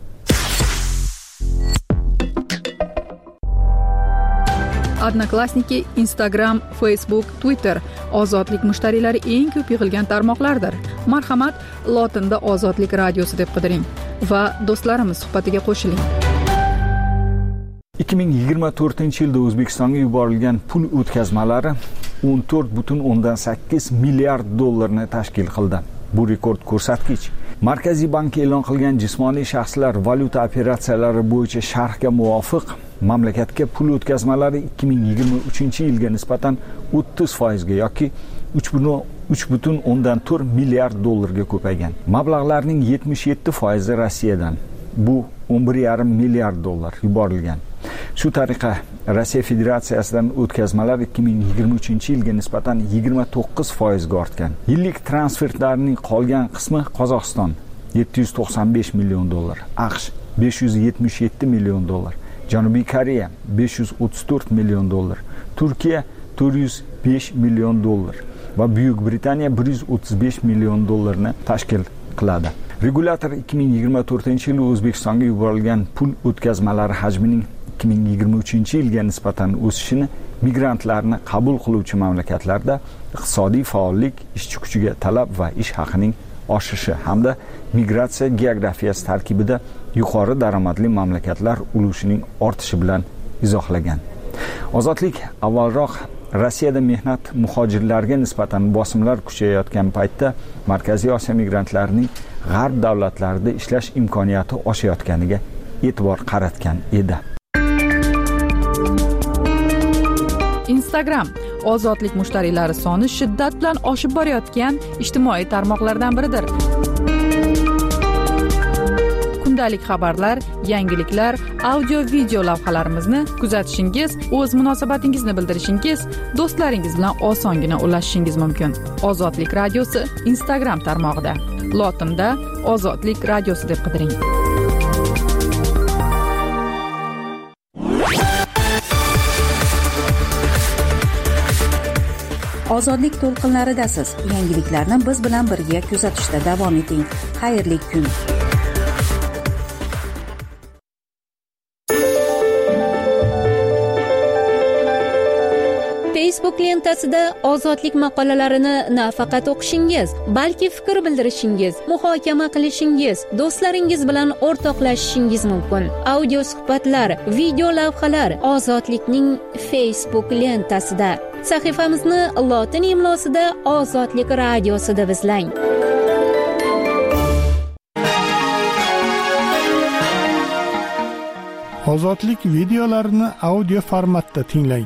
Odnoklassniki, Instagram, Facebook, Twitter ozodlik mushtariylari eng ko'p yig'ilgan tarmoqlardir. Marhamat, lotinda Ozodlik radiosi deb qidiring va do'stlarimiz suhbatiga qo'shiling. ikki ming yigirma to'rtinchi yilda O'zbekistonga yuborilgan pul o'tkazmalari o'n to'rt butun o'ndan sakkiz milliard dollarni tashkil qildi. Bu rekord ko'rsatkich. Markaziy bank e'lon qilgan jismoniy shaxslar valyuta operatsiyalari bo'yicha sharhga muvofiq mamlakatga pul o'tkazmalari ikki ming yigirma uchinchi yilga nisbatan o'ttiz foizga yoki uch butun o'ndan to'rt milliard dollarga ko'paygan. Mablag'larning yetmish yetti foizi Rossiyadan. Bu o'n bir yarim milliard dollar yuborilgan. Shu tariqa Rossiya Federatsiyasidan o'tkazmalar ikki ming yigirma uchinchi yilga nisbatan yigirma to'qqiz foizga ortgan. Yillik transfertlarning qolgan qismi Qozog'iston yetti yuz to'qson besh million dollar, AQSh besh yuz yetmish yetti million dollar, Janubiy Koreya besh yuz o'ttiz to'rt million dollar, Turkiya to'rt yuz besh million dollar va Buyuk Britaniya bir yuz o'ttiz besh million dollarni tashkil qiladi. Regulator ikki ming yigirma to'rtinchi yilda O'zbekistonga yuborilgan pul o'tkazmalari hajmining ikki ming yigirma uchinchi yilga nisbatan o'sishini migrantlarni qabul qiluvchi mamlakatlarda iqtisodiy faollik, ishchi kuchiga talab va ish haqining oshishi hamda migratsiya geografiyasi tarkibida yuqori daromadli mamlakatlar ulushining ortishi bilan izohlagan. Ozodlik avvalroq Rossiyada mehnat muhojirlarga nisbatan bosimlar kuchayayotgan paytda Markaziy Osiyo migrantlarining g'arb davlatlarida ishlash imkoniyati oshayotganiga e'tibor qaratgan edi. Instagram ozodlik mushtariylari soni shiddat bilan oshib borayotgan ijtimoiy tarmoqlardan biridir. Kundalik xabarlar, yangiliklar, audio-video lavhalarimizni kuzatishingiz, o'z munosabatingizni bildirishingiz, do'stlaringiz bilan osongina ulashishingiz mumkin. Ozodlik radiosi Instagram tarmog'ida. Lotinda Ozodlik radiosi deb qidiring. Ozodlik to'lqinlaridasiz. Yangiliklarni biz bilan birga kuzatishda davom eting. Xayrli kun. Facebook lentasida ozodlik maqolalarini nafaqat o'qishingiz, balki fikr bildirishingiz, muhokama qilishingiz, do'stlaringiz bilan o'rtoqlashishingiz mumkin. Audio suhbatlar, video lavhalar ozodlikning Facebook lentasida. Sahifamizni lotin imlosida Ozodlik radiosi deb izlang. Ozodlik videolarini audio formatda tinglang.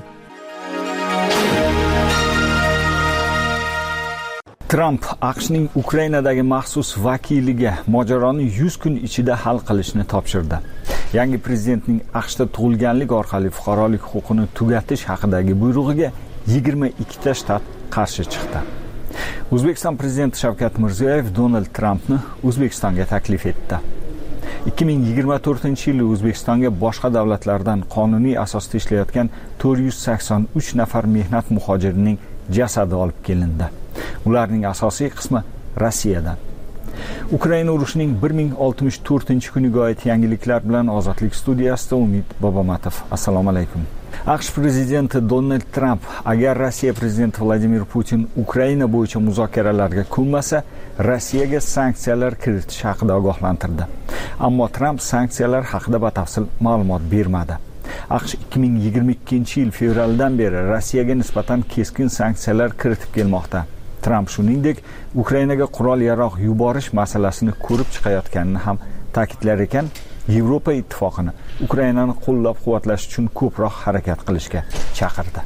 Tramp AQShning Ukrainadagi maxsus vakiliga mojaroni yuz kun ichida hal qilishni topshirdi. Yangi prezidentning AQShda tug'ilganlik orqali fuqarolik huquqini tugatish haqidagi buyrug'iga yigirma ikkita shtat qarshi chiqdi. O'zbekiston prezidenti Shavkat Mirziyoyev Donald Trampni O'zbekistonga taklif etdi. ikki ming yigirma to'rtinchi yili O'zbekistonga boshqa davlatlardan qonuniy asosda ishlayotgan to'rt yuz sakson uch nafar mehnat muhojirining jasadi olib kelindi. Ularning asosiy qismi Rossiyadan. Ukraina urushining bir ming oltmish to'rtinchi kuniga oid yangiliklar bilan Ozodlik studiyasida Umid Bobomatov. Assalomu alaykum. AQSh prezidenti Donald Tramp agar Rossiya prezidenti Vladimir Putin Ukraina bo'yicha muzokaralarga ko'nmasa, Rossiyaga sanksiyalar kiritish haqida ogohlantirdi. Ammo Tramp sanksiyalar haqida batafsil ma'lumot bermadi. AQSh ikki ming yigirma ikkinchi yil fevraldan beri Rossiyaga nisbatan keskin sanksiyalar kiritib kelmoqda. Tramp shuningdek, Ukrainaga qurol-yarog' yuborish masalasini ko'rib chiqayotganini ham ta'kidlar ekan, Yevropa ittifoqini Ukrainani qo'llab-quvvatlash uchun ko'proq harakat qilishga chaqirdi.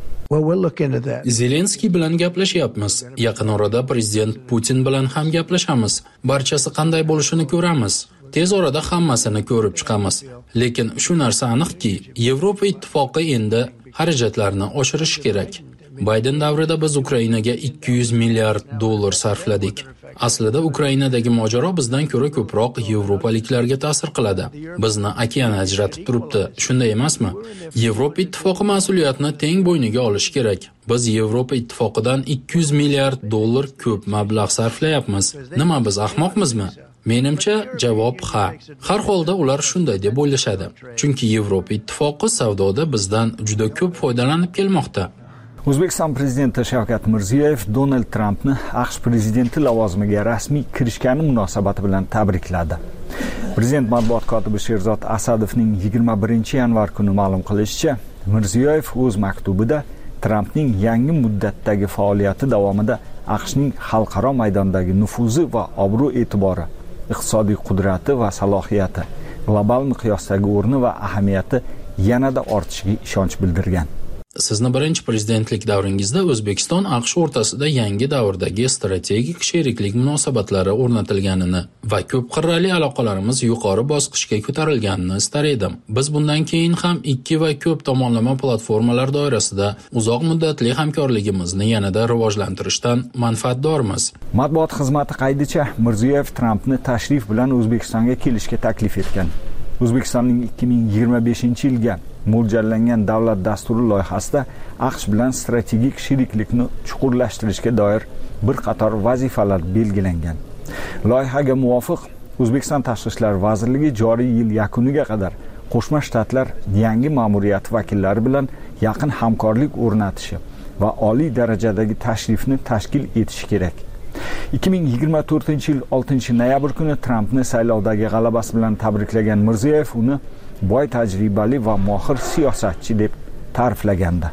Zelenskiy bilan gaplashyapmiz. Yaqin orada prezident Putin bilan ham gaplashamiz. Barchasi qanday bo'lishini ko'ramiz. Tez orada hammasini ko'rib chiqamiz. Lekin shu narsa aniqki, Yevropa ittifoqi endi xarajatlarni oshirish kerak. Bayden davrida biz Ukrainaga ikki yuz milliard dollar sarfladik. Aslida Ukrainadagi mojaro bizdan ko'ra ko'proq yevropaliklarga ta'sir qiladi. Bizni okean ajratib turibdi, shunday emasmi? Yevropa ittifoqi mas'uliyatni teng bo'yniga olishi kerak. Biz Yevropa ittifoqidan ikki yuz milliard dollar ko'p mablag' sarflayapmiz. Nima biz ahmoqmizmi? Menimcha javob ha. Har holda ular shunday deb o'ylashadi. Chunki Yevropa ittifoqi savdoda bizdan juda ko'p foydalanib kelmoqda. O'zbekiston prezidenti Shavkat Mirziyoyev Donald Trampni AQSh prezidenti lavozimiga rasmiy kirishgani munosabati bilan tabrikladi. Prezident matbuot kotibi Sherzod Asadovning yigirma birinchi yanvar kuni ma'lum qilishicha, Mirziyoyev o'z maktubida Trampning yangi muddatdagi faoliyati davomida AQShning xalqaro maydondagi nufuzi va obro'-e'tibori, iqtisodiy qudrati va salohiyati, global miqyosdagi o'rni va ahamiyati yanada ortishiga ishonch bildirgan. Sizni birinchi prezidentlik davringizda O'zbekiston AQSh o'rtasida yangi davrdagi strategik sheriklik munosabatlari o'rnatilganini va ko'p qirrali aloqalarimiz yuqori bosqichga ko'tarilganini istar edim. Biz bundan keyin ham ikki va ko'p tomonlama platformalar doirasida uzoq muddatli hamkorligimizni yanada rivojlantirishdan manfaatdormiz. Matbuot xizmati qaydicha, Mirziyoyev Trampni tashrif bilan O'zbekistonga kelishga taklif etgan. O'zbekistonning ikki ming yigirma beshinchi yilga mo'ljallangan davlat dasturi loyihasida AQSh bilan strategik sheriklikni chuqurlashtirishga doir bir qator vazifalar belgilangan. Loyihaga muvofiq O'zbekiston Tashqi ishlar vazirligi joriy yil yakuniga qadar Qo'shma Shtatlar yangi ma'muriyat vakillari bilan yaqin hamkorlik o'rnatishi va oliy darajadagi tashrifni tashkil etishi kerak. ikki ming yigirma to'rtinchi yil oltinchi noyabr kuni Trampni saylovdagi g'alabasi bilan tabriklagan Mirziyoyev uni boy tajribali va mohir siyosatchi deb ta'riflagandi.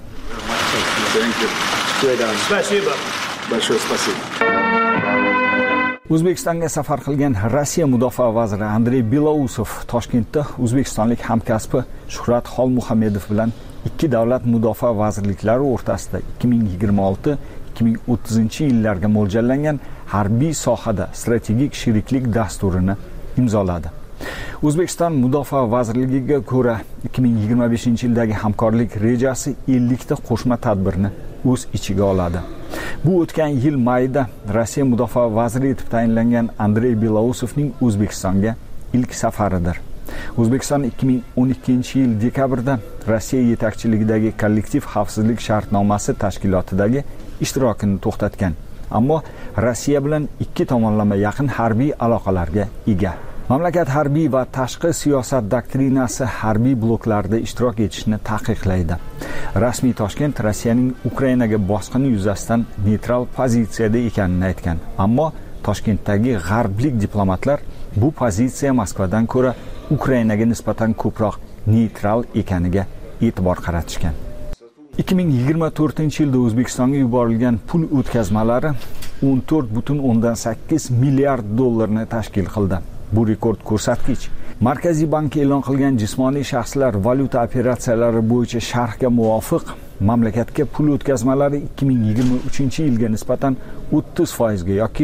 O'zbekistonga safar qilgan Rossiya mudofaa vaziri Andrey Belousov Toshkentda o'zbekistonlik hamkasbi Shuhrat Xolmuhammedov bilan ikki davlat mudofaa vazirliklari o'rtasida ikki ming yigirma olti ikki ming o'ttizinchi yillarga mo'ljallangan harbiy sohada strategik sheriklik dasturini imzoladi. O'zbekiston Mudofaa vazirligiga ko'ra ikki ming yigirma beshinchi yildagi hamkorlik rejasi ellik ta qo'shma tadbirni o'z ichiga oladi. Bu o'tgan yil mayida Rossiya mudofaa vaziri etib tayinlangan Andrey Belousovning O'zbekistonga ilk safaridir. O'zbekiston ikki ming o'n ikkinchi yil dekabrda Rossiya yetakchiligidagi kollektiv xavfsizlik shartnomasi tashkilotidagi ishtirokini to'xtatgan. Ammo Rossiya bilan ikki tomonlama yaqin harbiy aloqalarga ega. Mamlakat harbiy va tashqi siyosat doktrinasi harbiy bloklarda ishtirok etishni taqiqlaydi. Rasmiy Toshkent Rossiyaning Ukrainaga bosqini yuzasidan neytral pozitsiyada ekanini aytgan. Ammo Toshkentdagi g'arblik diplomatlar bu pozitsiya Moskvadan ko'ra Ukrainaga nisbatan ko'proq neytral ekaniga e'tibor qaratishgan. ikki ming yigirma to'rtinchi yilda O'zbekistonga yuborilgan pul o'tkazmalari o'n to'rt butun o'ndan sakkiz milliard dollarni tashkil qildi. Bu rekord ko'rsatkich. Markaziy bank e'lon qilgan jismoniy shaxslar valyuta operatsiyalari bo'yicha sharhga muvofiq mamlakatga pul o'tkazmalari ikki ming yigirma uchinchi yilga nisbatan o'ttiz foizga yoki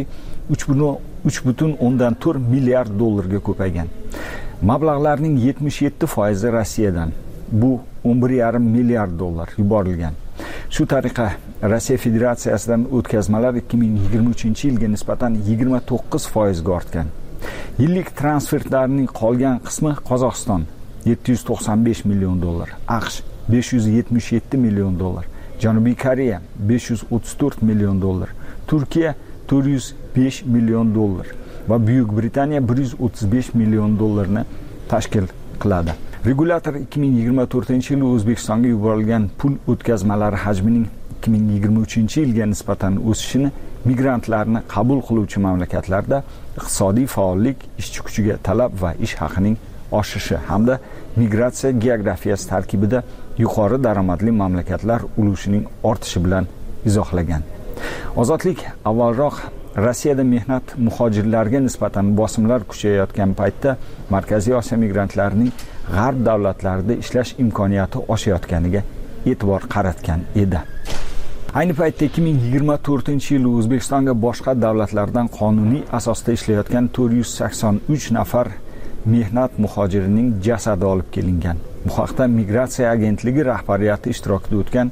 uch butun o'ndan to'rt milliard dollarga ko'paygan. Mablag'larning yetmish yetti foizi Rossiyadan. Bu o'n bir yarim milliard dollar yuborilgan. Shu tariqa Rossiya Federatsiyasidan o'tkazmalar ikki ming yigirma uchinchi yilga nisbatan yigirma to'qqiz foizga ortgan. Yillik transfertlarning qolgan qismi Qozog'iston yetti yuz to'qson besh million dollar, AQSh besh yuz yetmish yetti million dollar, Janubiy Koreya besh yuz o'ttiz to'rt million dollar, Turkiya to'rt yuz besh million dollar va Buyuk Britaniya bir yuz o'ttiz besh million dollarni tashkil qiladi. Regulator ikki ming yigirma to'rtinchi yilda O'zbekistonga yuborilgan pul o'tkazmalari hajmining ikki ming yigirma uchinchi yilga nisbatan o'sishini migrantlarni qabul qiluvchi mamlakatlarda iqtisodiy faollik, ishchi kuchiga talab va ish haqining oshishi hamda migratsiya geografiyasi tarkibida yuqori daromadli mamlakatlar ulushining ortishi bilan izohlagan. Ozodlik avvalroq Rossiyada mehnat muhojirlarga nisbatan bosimlar kuchayayotgan paytda Markaziy Osiyo migrantlarining g'arb davlatlarida ishlash imkoniyati oshayotganiga e'tibor qaratgan edi. Ayni paytda ikki ming yigirma to'rtinchi yil O'zbekistonga boshqa davlatlardan qonuniy asosda ishlayotgan to'rt yuz sakson uch nafar mehnat muhojirining jasadi olib kelingan. Bu haqda Migratsiya agentligi rahbariyati ishtirokida o'tgan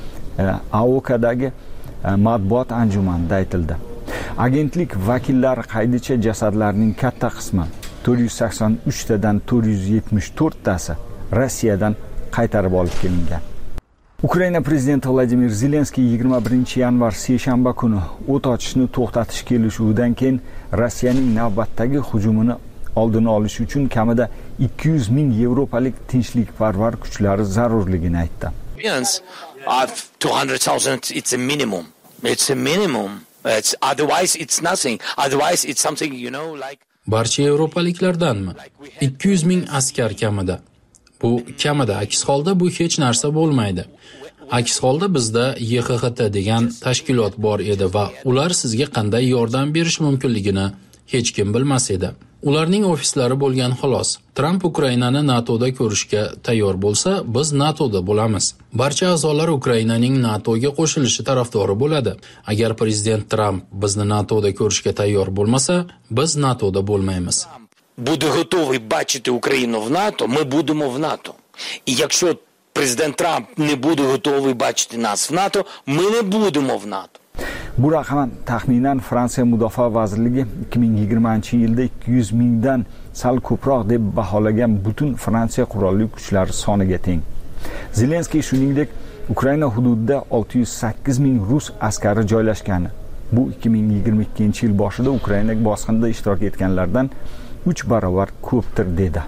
A O K'dagi matbuot anjumanida aytildi. Agentlik vakillari qaydicha jasadlarning katta qismi to'rt yuz sakson uch tadan to'rt yuz yetmish to'rt tasi Rossiyadan qaytarib olib kelingan. Ukraina prezidenti Vladimir Zelenskiy yigirma birinchi yanvar seshanba kuni o't ochishni to'xtatish kelishuvidan keyin Rossiyaning navbatdagi hujumini oldini olish uchun kamida ikki yuz ming yevropalik tinchlikparvar kuchlari zarurligini aytdi. two hundred thousand it's a minimum. It's a minimum. It's, otherwise it's nothing. Otherwise it's something, you know, like barcha yevropaliklardanmi? ikki yuz ming askar kamida. Bu kamida, aks holda bu hech narsa bo'lmaydi. Aks holda bizda Y X X T degan tashkilot bor edi va ular sizga qanday yordam berish mumkinligini hech kim bilmas edi. Ularning ofislari bo'lgan xolos. Tramp Ukrainani NATOda ko'rishga tayyor bo'lsa, biz NATOda bo'lamiz. Barcha a'zolar Ukrainaning NATOga qo'shilishi tarafdori bo'ladi. Agar prezident Tramp bizni NATOda ko'rishga tayyor bo'lmasa, biz NATOda bo'lmaymiz. Буде готовий бачити Україну в НАТО, ми будемо в НАТО. І якщо президент Трамп не буде готовий бачити нас в НАТО, ми не будемо в НАТО. Bu raqam taxminan Fransiya Mudofaa vazirligi ikki ming yigirmanchi yilda ikki yuz mingdan sal ko'proq deb baholagan butun Fransiya qurolli kuchlari soniga teng. Zelenskiy shuningdek Ukraina hududida olti yuz sakkiz ming rus askari joylashgani. Bu ikki ming yigirma ikkinchi yil boshida Ukraina bosqinida ishtirok etganlardan uch barobar ko'pdir dedi.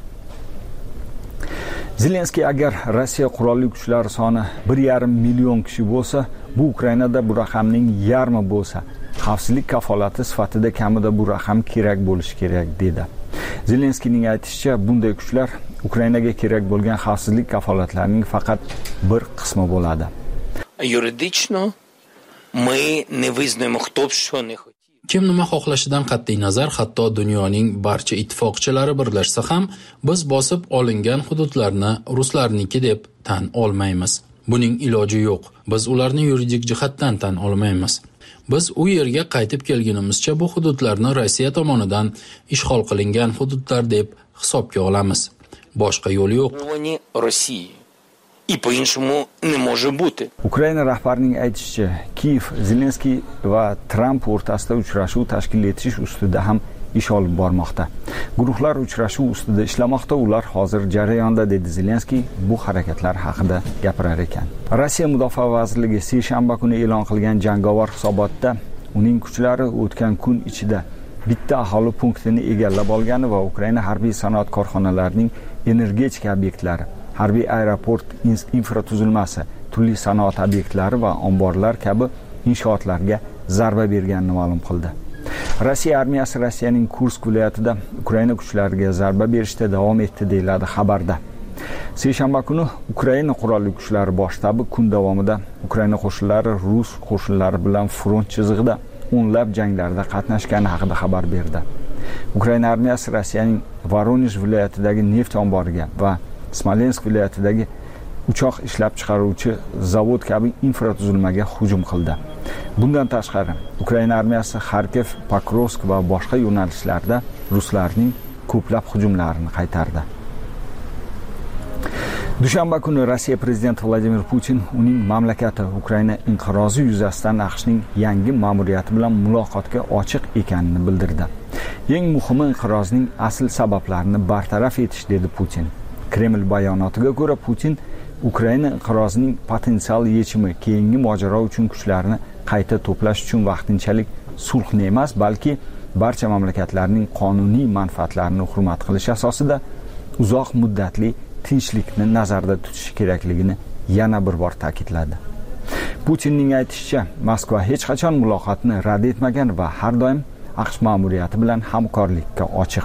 Zelenskiy agar Rossiya qurolli kuchlari soni bir yarim million kishi bo'lsa, bu Ukrainada bu raqamning yarmi bo'lsa, xavfsizlik kafolati sifatida kamida bu raqam kerak bo'lishi kerak dedi. Zelenskiyning aytishicha, bunday kuchlar Ukrainaga kerak bo'lgan xavfsizlik kafolatlarining faqat bir qismi bo'ladi. Yuridično мы не визнаємо, хто б що не хотів. Kim nima xohlashidan qat'iy nazar, hatto dunyoning barcha ittifoqchilari birlashsa ham, biz bosib olingan hududlarni ruslarniki deb tan olmaymiz. Buning iloji yo'q. Biz ularni yuridik jihatdan tan olmaymiz. Biz u yerga qaytib kelgunimizcha bu hududlarni Rossiya tomonidan ishg'ol qilingan hududlar deb hisobga olamiz. Boshqa yo'l yo'q. Rossiya. И по-іншому не може бути. Ukraina rahbarining aytishicha, Kiyev Zelenskiy va Tramp o'rtasida uchrashuv tashkil etish ustida ham ish olib bormoqda. Guruhlar uchrashuv ustida ishlamoqda, ular hozir jarayonda dedi Zelenskiy bu harakatlar haqida gapirar ekan. Rossiya Mudofaa vazirligi seshanba kuni e'lon qilgan jangovar hisobotda uning kuchlari o'tgan kun ichida bitta aholi punktini egallab olgani va Ukraina harbiy sanoat korxonalarining energetika obyektlari, harbiy aeroport infratuzilmasi, turli sanoat obyektlari va omborlar kabi inshootlarga zarba berganini ma'lum qildi. Rossiya armiyasi Rossiyaning Kursk viloyatida Ukraina kuchlariga zarba berishda davom etdi deyiladi xabarda. Seshanba kuni Ukraina qurolli kuchlari bosh shtabi kun davomida Ukraina qo'shinlari Rus qo'shinlari bilan front chizig'ida o'nlab janglarda qatnashgani haqida xabar berdi. Ukraina armiyasi Rossiyaning Voronezh viloyatidagi neft omboriga va Smolensk viloyatidagi uchoq ishlab chiqaruvchi zavod kabi infratuzilmaga hujum qildi. Bundan tashqari, Ukraina armiyasi Kharkiv, Pokrovsk va boshqa yo'nalishlarda ruslarning ko'plab hujumlarini qaytardi. Dushanba kuni Rossiya prezidenti Vladimir Putin uning mamlakati Ukraina inqirozi yuzasidan AQShning yangi ma'muriyati bilan muloqotga ochiq ekanini bildirdi. Eng muhimi inqirozning asl sabablarini bartaraf etish dedi Putin. Kreml bayonotiga ko'ra Putin Ukraina inqirozining potensial yechimi keyingi mojaro uchun kuchlarni qayta to'plash uchun vaqtinchalik sulhni emas, balki barcha mamlakatlarning qonuniy manfaatlarini hurmat qilish asosida uzoq muddatli tinchlikni nazarda tutish kerakligini yana bir bor ta'kidladi. Putinning aytishicha, Moskva hech qachon muloqotni rad etmagan va har doim AQSh ma'muriyati bilan hamkorlikka ochiq.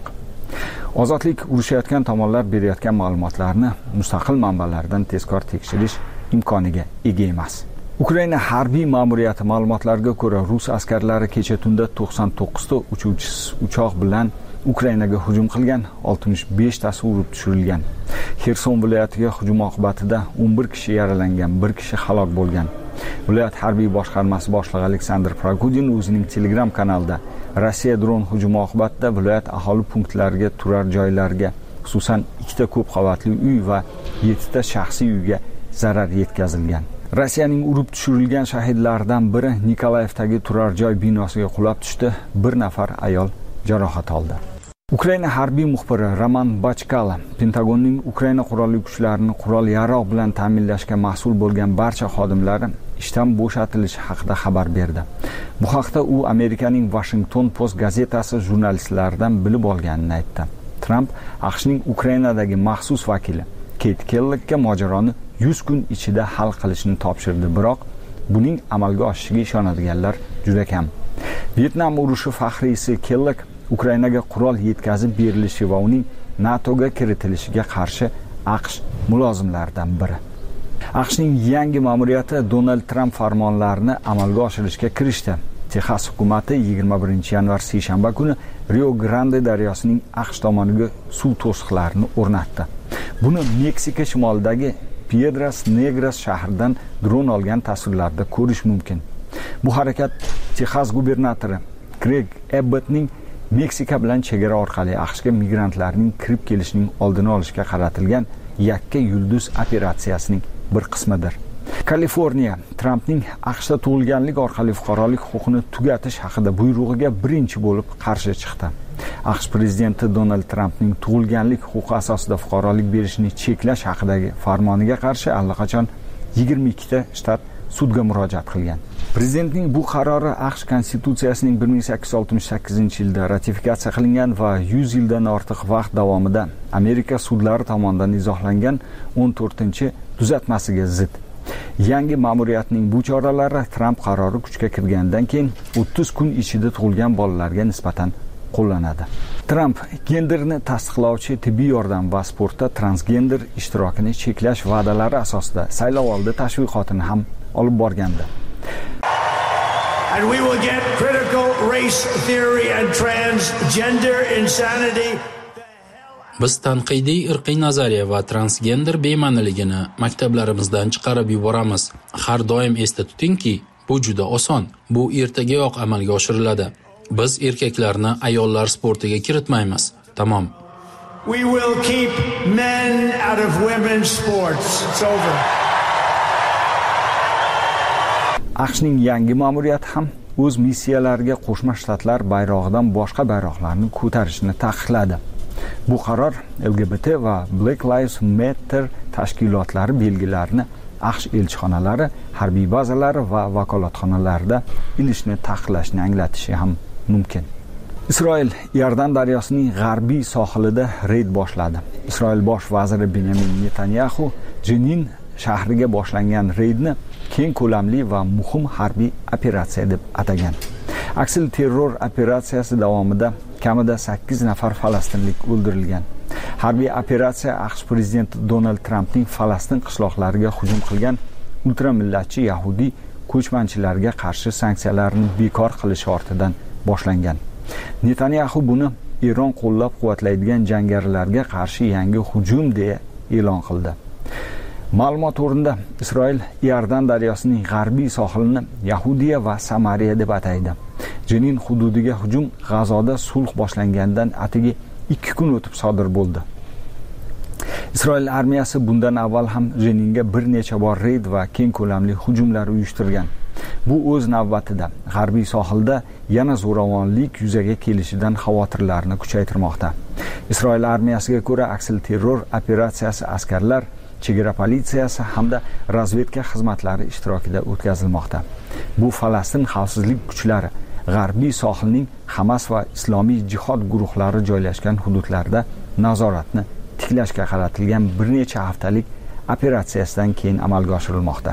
Ozodlik urushayotgan tomonlar berayotgan ma'lumotlarni mustaqil manbalardan tezkor tekshirish imkoniga ega emas. Ukraina harbiy ma'muriyati ma'lumotlariga ko'ra, rus askarlari kecha tunda to'qson to'qqiz ta uchuvchisiz uchoq bilan Ukrainaga hujum qilgan, oltmish besh tasi urib tushirilgan. Xerson viloyatiga hujum oqibatida o'n bir kishi yaralangan, bir kishi halok bo'lgan. Viloyat harbiy boshqarmasi boshlig'i Aleksandr Prokudin o'zining Telegram kanalida Rossiya dron hujumi oqibatida viloyat aholi punktlariga, turar joylarga, xususan ikkita ko'p qavatli uy va yettita shaxsiy uyga zarar yetkazilgan. Rossiyaning urib tushirilgan shahidlardan biri Nikolayevdagi turar joy binosiga qulab tushdi, bir nafar ayol jarohat oldi. Ukraina harbiy muxbiri Roman Bachkala Pentagonning Ukraina qurolli kuchlarini qurol-yarog' bilan ta'minlashga mas'ul bo'lgan barcha xodimlari ishdan bo'shatilishi haqida xabar berdi. Bu haqda u Amerikaning Washington Post gazetasi jurnalistlaridan bilib olganini aytdi. Trump AQShning Ukrainadagi maxsus vakili Kate Kelloggga mojaroni yuz kun ichida hal qilishni topshirdi, biroq buning amalga oshishiga ishonadiganlar juda kam. Vyetnam urushi faxriysi Kellogg Ukrainaga qurol yetkazib berilishi va uning NATOga kiritilishiga qarshi AQSh mulozimlaridan biri. AQShning yangi ma'muriyati Donald Trump farmonlarini amalga oshirishga kirishdi. Texas hukumati yigirma birinchi yanvar seshanba kuni Rio Grande daryosining AQSh tomoniga suv to'siqlarini o'rnatdi. Buni Meksika shimolidagi Piedras Negras shahridan dron olgan tasvirlarda ko'rish mumkin. Bu harakat Texas gubernatori Greg Abbottning Meksika bilan chegara orqali AQShga migrantlarning kirib kelishining oldini olishga qaratilgan yakka yulduz operatsiyasining bir qismidir. Kaliforniya Trumpning AQShda tug'ilganlik orqali fuqarolik huquqini tugatish haqida buyrug'iga birinchi bo'lib qarshi chiqdi. AQSh prezidenti Donald Trumpning tug'ilganlik huquqi asosida fuqarolik berishni cheklash haqidagi farmoniga qarshi allaqachon yigirma ikkita shtat sudga murojaat qilgan. Prezidentning bu qarori AQSh konstitutsiyasining bir ming sakkiz yuz oltmish sakkizinchi yilda ratifikatsiya qilingan va yuz yildan ortiq vaqt davomida Amerika sudlari tomonidan izohlangan o'n to'rtinchi tuzatmasiga zid. Yangi ma'muriyatning bu choralari Trump qarori kuchga kirgandan keyin o'ttiz kun ichida tug'ilgan bolalarga nisbatan qo'llanadi. Trump genderni tasdiqlovchi tibbiy yordam va sportda transgender ishtirokini cheklash va'dalari asosida saylovoldi tashviqotini ham olib borgandi. And we will get critical race theory and transgender insanity. Biz tanqidiy irqiy nazariya va transgender bema'niligini maktablarimizdan chiqarib yuboramiz. Har doim esda tutingki, bu juda oson. Bu ertagayoq amalga oshiriladi. Biz erkaklarni ayollar sportiga kiritmaymiz. Tamom. We will keep men out of women's sports. It's over. AQShning yangi ma'muriyati ham o'z missiyalariga Qo'shma Shtatlar bayrog'idan boshqa bayroqlarni ko'tarishni taqiqladi. Bu qaror L G B T va Black Lives Matter tashkilotlari belgilarini AQSh elchixonalari, harbiy bazalari va vakolatxonalarida ilishni taqiqlashni anglatishi ham mumkin. Isroil Iordan daryosining g'arbiy sohilida reyd boshladi. Isroil bosh vaziri Benyamin Netanyahu Jenin shahriga boshlangan reydni keng ko'lamli va muhim harbiy operatsiya deb atagan. Aksil terror operatsiyasi davomida kamida sakkiz nafar falastinlik o'ldirilgan. Harbiy operatsiya AQSh prezidenti Donald Trampning Falastin qishloqlariga hujum qilgan ultramillatchi Yahudiy ko'chmanchilarga qarshi sanksiyalarni bekor qilish ortidan boshlangan. Netanyahu buni Eron qo'llab-quvvatlaydigan jangarilarga qarshi yangi hujum deya e'lon qildi. Ma'lumot o'rinda Isroil Iordan daryosining g'arbiy sohilini Yahudiya va Samariya deb ataydi. Jenin hududiga hujum G'azoda sulh boshlangandan atigi ikki kun o'tib sodir bo'ldi. Isroil armiyasi bundan avval ham Jeninga bir necha bor reyd va keng ko'lamli hujumlar uyushtirgan. Bu o'z navbatida g'arbiy sohilda yana zo'ravonlik yuzaga kelishidan xavotirlarni kuchaytirmoqda. Isroil armiyasiga ko'ra aksil terror operatsiyasi askarlar, chegara politsiyasi hamda razvedka xizmatlari ishtirokida o'tkazilmoqda. Bu Falastin xavfsizlik kuchlari g'arbiy sohilning Hamas va Islomiy jihod guruhlari joylashgan hududlarda nazoratni tiklashga qaratilgan bir necha haftalik operatsiyasidan keyin amalga oshirilmoqda.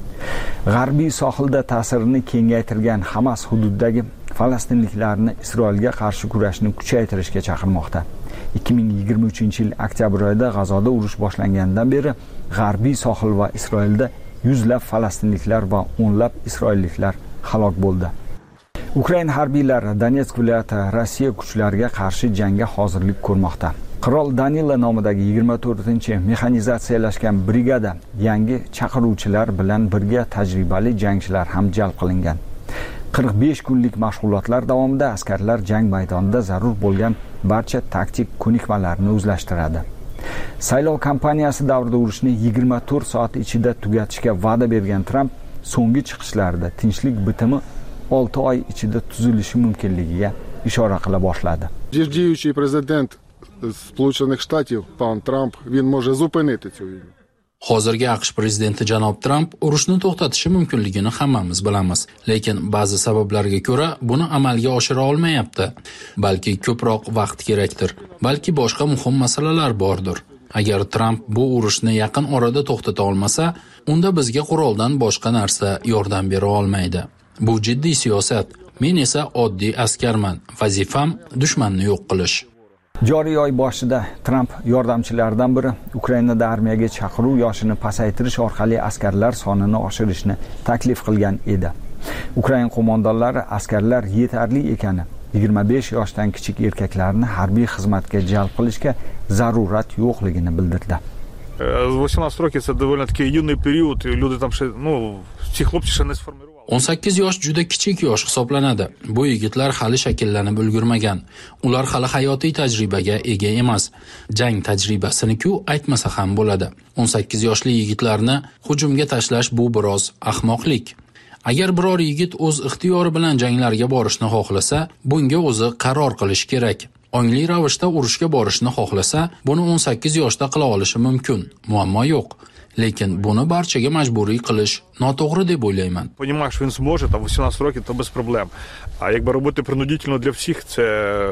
G'arbiy sohilda ta'sirini kengaytirgan Hamas hududdagi falastinliklarni Isroilga qarshi kurashni kuchaytirishga chaqirmoqda. ikki ming yigirma uchinchi yil oktyabr oyida G'azoda urush boshlangandan beri g'arbiy sohil va Isroilda yuzlab falastinliklar va o'nlab isroilliklar halok bo'ldi. Ukraina harbiylari Donetsk viloyati Rossiya kuchlariga qarshi jangga hozirlik ko'rmoqda. Qirol Danila nomidagi yigirma to'rtinchi mexanizatsiyalashgan brigada yangi chaqiruvchilar bilan birga tajribali jangchilar ham jalb qilingan. qirq besh kunlik mashg'ulotlar davomida askarlar jang maydonida zarur bo'lgan barcha taktik ko'nikmalarni o'zlashtiradi. Saylov kampaniyasi davrida urushni yigirma to'rt soat ichida tugatishga va'da bergan Tramp so'nggi chiqishlarida tinchlik bitimi olti oy ichida tuzilishi mumkinligiga ishora qila boshladi. Діючий президент Сполучених Штатів, пан Трамп, він може зупинити цю війну. Hozirgi AQSh prezidenti janob Tramp urushni to'xtatishi mumkinligini hammamiz bilamiz, lekin ba'zi sabablarga ko'ra buni amalga oshira olmayapti. Balki ko'proq vaqt kerakdir, balki boshqa muhim masalalar bordir. Agar Tramp bu urushni yaqin orada to'xtata olmasa, unda bizga quroldan boshqa narsa yordam bera olmaydi. Bu jiddiy siyosat. Men esa oddiy askarman. Vazifam dushmanni yo'q qilish. Joriy oy boshida Tramp yordamchilaridan biri Ukrainada armiyaga chaqiruv yoshini pasaytirish orqali askarlar sonini oshirishni taklif qilgan edi. Ukraina qo'mondonlari askarlar yetarli ekani, yigirma besh yoshdan kichik erkaklarni harbiy xizmatga jalb qilishga zarurat yo'qligini bildirdi. восемнадцать років це доволі-таки юний період, люди там ще, ну, ці хлопці ще не сформували. o'n sakkiz yosh juda kichik yosh hisoblanadi. Bu yigitlar hali shakllanib ulgurmagan. Ular hali hayotiy tajribaga ega emas. Jang tajribasini-ku aytmasa ham bo'ladi. o'n sakkiz yoshli yigitlarni hujumga tashlash bu biroz ahmoqlik. Agar biror yigit o'z ixtiyori bilan janglarga borishni xohlasa, bunga o'zi qaror qilish kerak. Ongli ravishda urushga borishni xohlasa, buni o'n sakkiz yoshda qila olishi mumkin. Muammo yo'q. Lekin buni barchaga majburiy qilish noto'g'ri deb o'ylayman. Понімаєш, він зможе, там вісімнадцять років, то без проблем. А якби робити принудительно для всіх, це,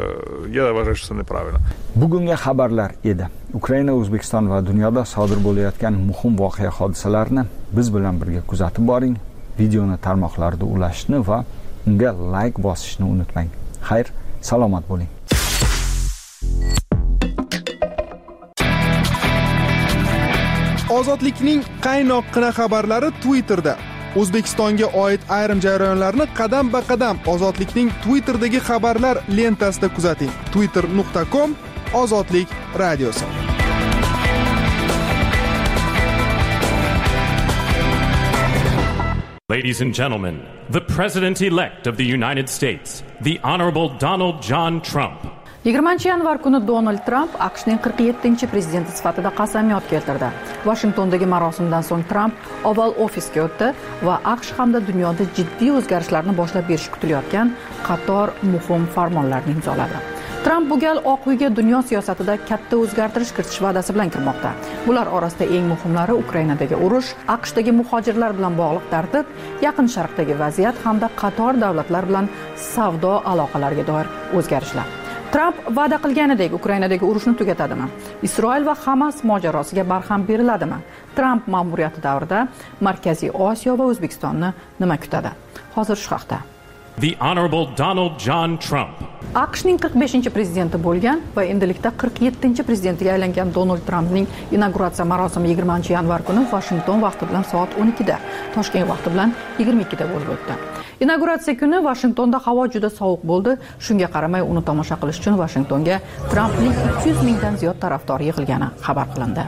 я вважаю, що це неправильно. Bugungi xabarlar edi. Ukraina, O'zbekiston va dunyoda sodir bo'layotgan muhim voqea hodisalarni biz bilan birga kuzatib boring. Videoni tarmoqlarda ulashishni va unga like bosishni unutmang. Xayr, salomat bo'ling. Ozodlikning qaynoqqina xabarlari Twitterda. O'zbekistonga oid ayrim jarayonlarni qadam-ba-qadam Ozodlikning Twitterdagi xabarlar lentasida kuzating. twitter nuqta com Ozodlik radiosi. Ladies and gentlemen, the President-elect of the United States, the Honorable Donald John Trump. yigirmanchi yanvar kuni Donald Tramp AQShning qirq yettinchi prezidenti sifatida qasamyod keltirdi. Washingtondagi marosimdan so'ng Tramp Oval ofisga o'tdi va AQSh hamda dunyoda jiddiy o'zgarishlarni boshlab berishi kutilayotgan qator muhim farmonlarni imzoladi. Tramp bu gal Oq uyga dunyo siyosatida katta o'zgartirish kiritish va'dasi bilan kirmoqda. Bular orasida eng muhimlari Ukrainadagi urush, AQShdagi muhojirlar bilan bog'liq tartib, Yaqin Sharqdagi vaziyat hamda qator davlatlar bilan savdo aloqalariga doir o'zgarishlar. Tramp va'da qilganidek Ukrainadagi urushni tugatadimi? Isroil va Hamas mojarosiga barham beriladimi? Tramp ma'muriyati davrida Markaziy Osiyo va O'zbekistonni nima kutadi? Hozir shu haqda. The Honorable Donald John Trump. AQShning qirq beshinchi prezidenti bo'lgan va endilikda qirq yettinchi prezidentiga aylangan Donald Trampning inauguratsiya marosimi yigirmanchi yanvar kuni Washington vaqti bilan soat o'n ikkida, Toshkent vaqti bilan yigirma ikkida bo'lib o'tdi. Inauguratsiya kuni Washingtonda havo juda sovuq bo'ldi. Shunga qaramay uni tomosha qilish uchun Washingtonga Trampning ikki yuz mingdan ziyod tarafdori yig'ilgani xabar qilindi.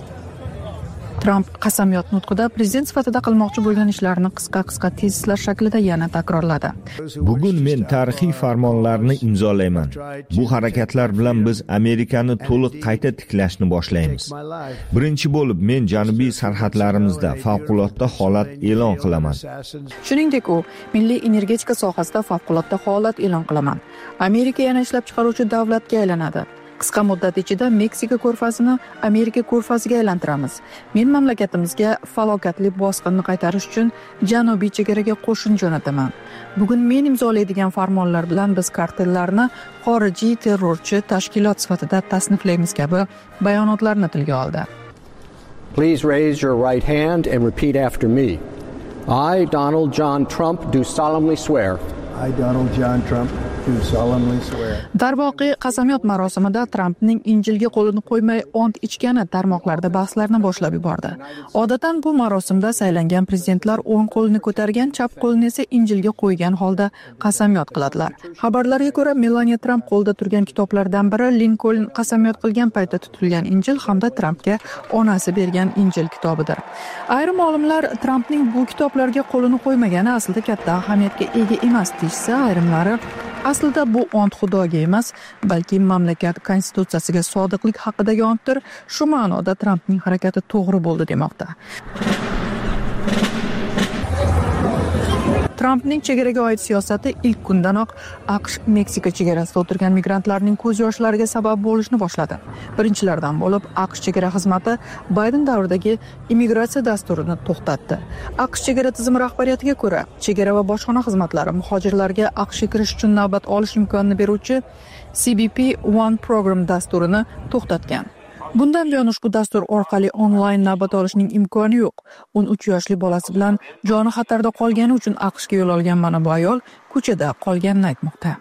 Tramp qasamyod nutqida prezident sifatida qilmoqchi bo'lgan ishlarini qisqa-qisqa tezislar shaklida yana takrorladi. Bugun men tarixiy farmonlarni imzolayman. Bu harakatlar bilan biz Amerikani to'liq qayta tiklashni boshlaymiz. Birinchi bo'lib men janubiy sarhadlarimizda favqulodda holat e'lon qilaman. Shuningdek, u milliy energetika sohasida favqulodda holat e'lon qilaman. Amerika yana ishlab chiqaruvchi davlatga aylanadi. Qisqa muddat ichida Meksika ko'rfazini Amerika ko'rfaziga aylantiramiz. Men mamlakatimizga falokatli bosqinni qaytarish uchun janubiy chegaraga qo'shin jo'nataman. Bugun men imzolaydigan farmonlar bilan biz kartellarni xorijiy terrorchi tashkilot sifatida tasniflaymiz kabi bayonotlarni tilga oldi. Please raise your right hand and repeat after me. I, Donald John Trump, do solemnly swear. I, Donald John Trump, do solemnly swear. Darvoqe qasamyod marosimida Trampning Injilga qo'lini qo'ymay ont ichgani tarmoqlarda bahslarni boshlab yubordi. Odatdan bu marosimda saylangan prezidentlar o'ng qo'lini ko'targan, chap qo'lini esa Injilga qo'ygan holda qasamyod qiladilar. Xabarlarga ko'ra, Melania Trump qo'lda turgan kitoblardan biri Lincoln qasamyod qilgan paytda tutilgan Injil hamda Trampga onasi bergan Injil kitobidir. Ayrim olimlar Trampning bu kitoblarga qo'lini qo'ymagani aslida katta ahamiyatga ega emas deyishsa, ayrimlari aslida bu ont Xudoga emas, balki mamlakat konstitutsiyasiga sodiqlik haqidagi ontdir. Shu ma'noda Trampning harakati to'g'ri bo'ldi demoqda. Trampning chegaraga oid siyosati ilk kundanoq AQSh Meksika chegarasida o'tirgan migrantlarning ko'z yoshlariga sabab bo'lishni boshladi. Birinchilardan bo'lib AQSh chegara xizmati Bayden davridagi immigratsiya dasturini to'xtatdi. AQSh chegara tizimi rahbariyatiga ko'ra, chegara va bojxona xizmatlari muhojirlarga AQShga kirish uchun navbat olish imkonini beruvchi C B P One program dasturini to'xtatgan. Bundan buyon ushbu dastur orqali onlayn navbat olishning imkoni yo'q. o'n uch yoshli bolasi bilan joni xatarda qolgani uchun AQShga yo'l olgan mana bu ayol ko'chada qolganini aytmoqda.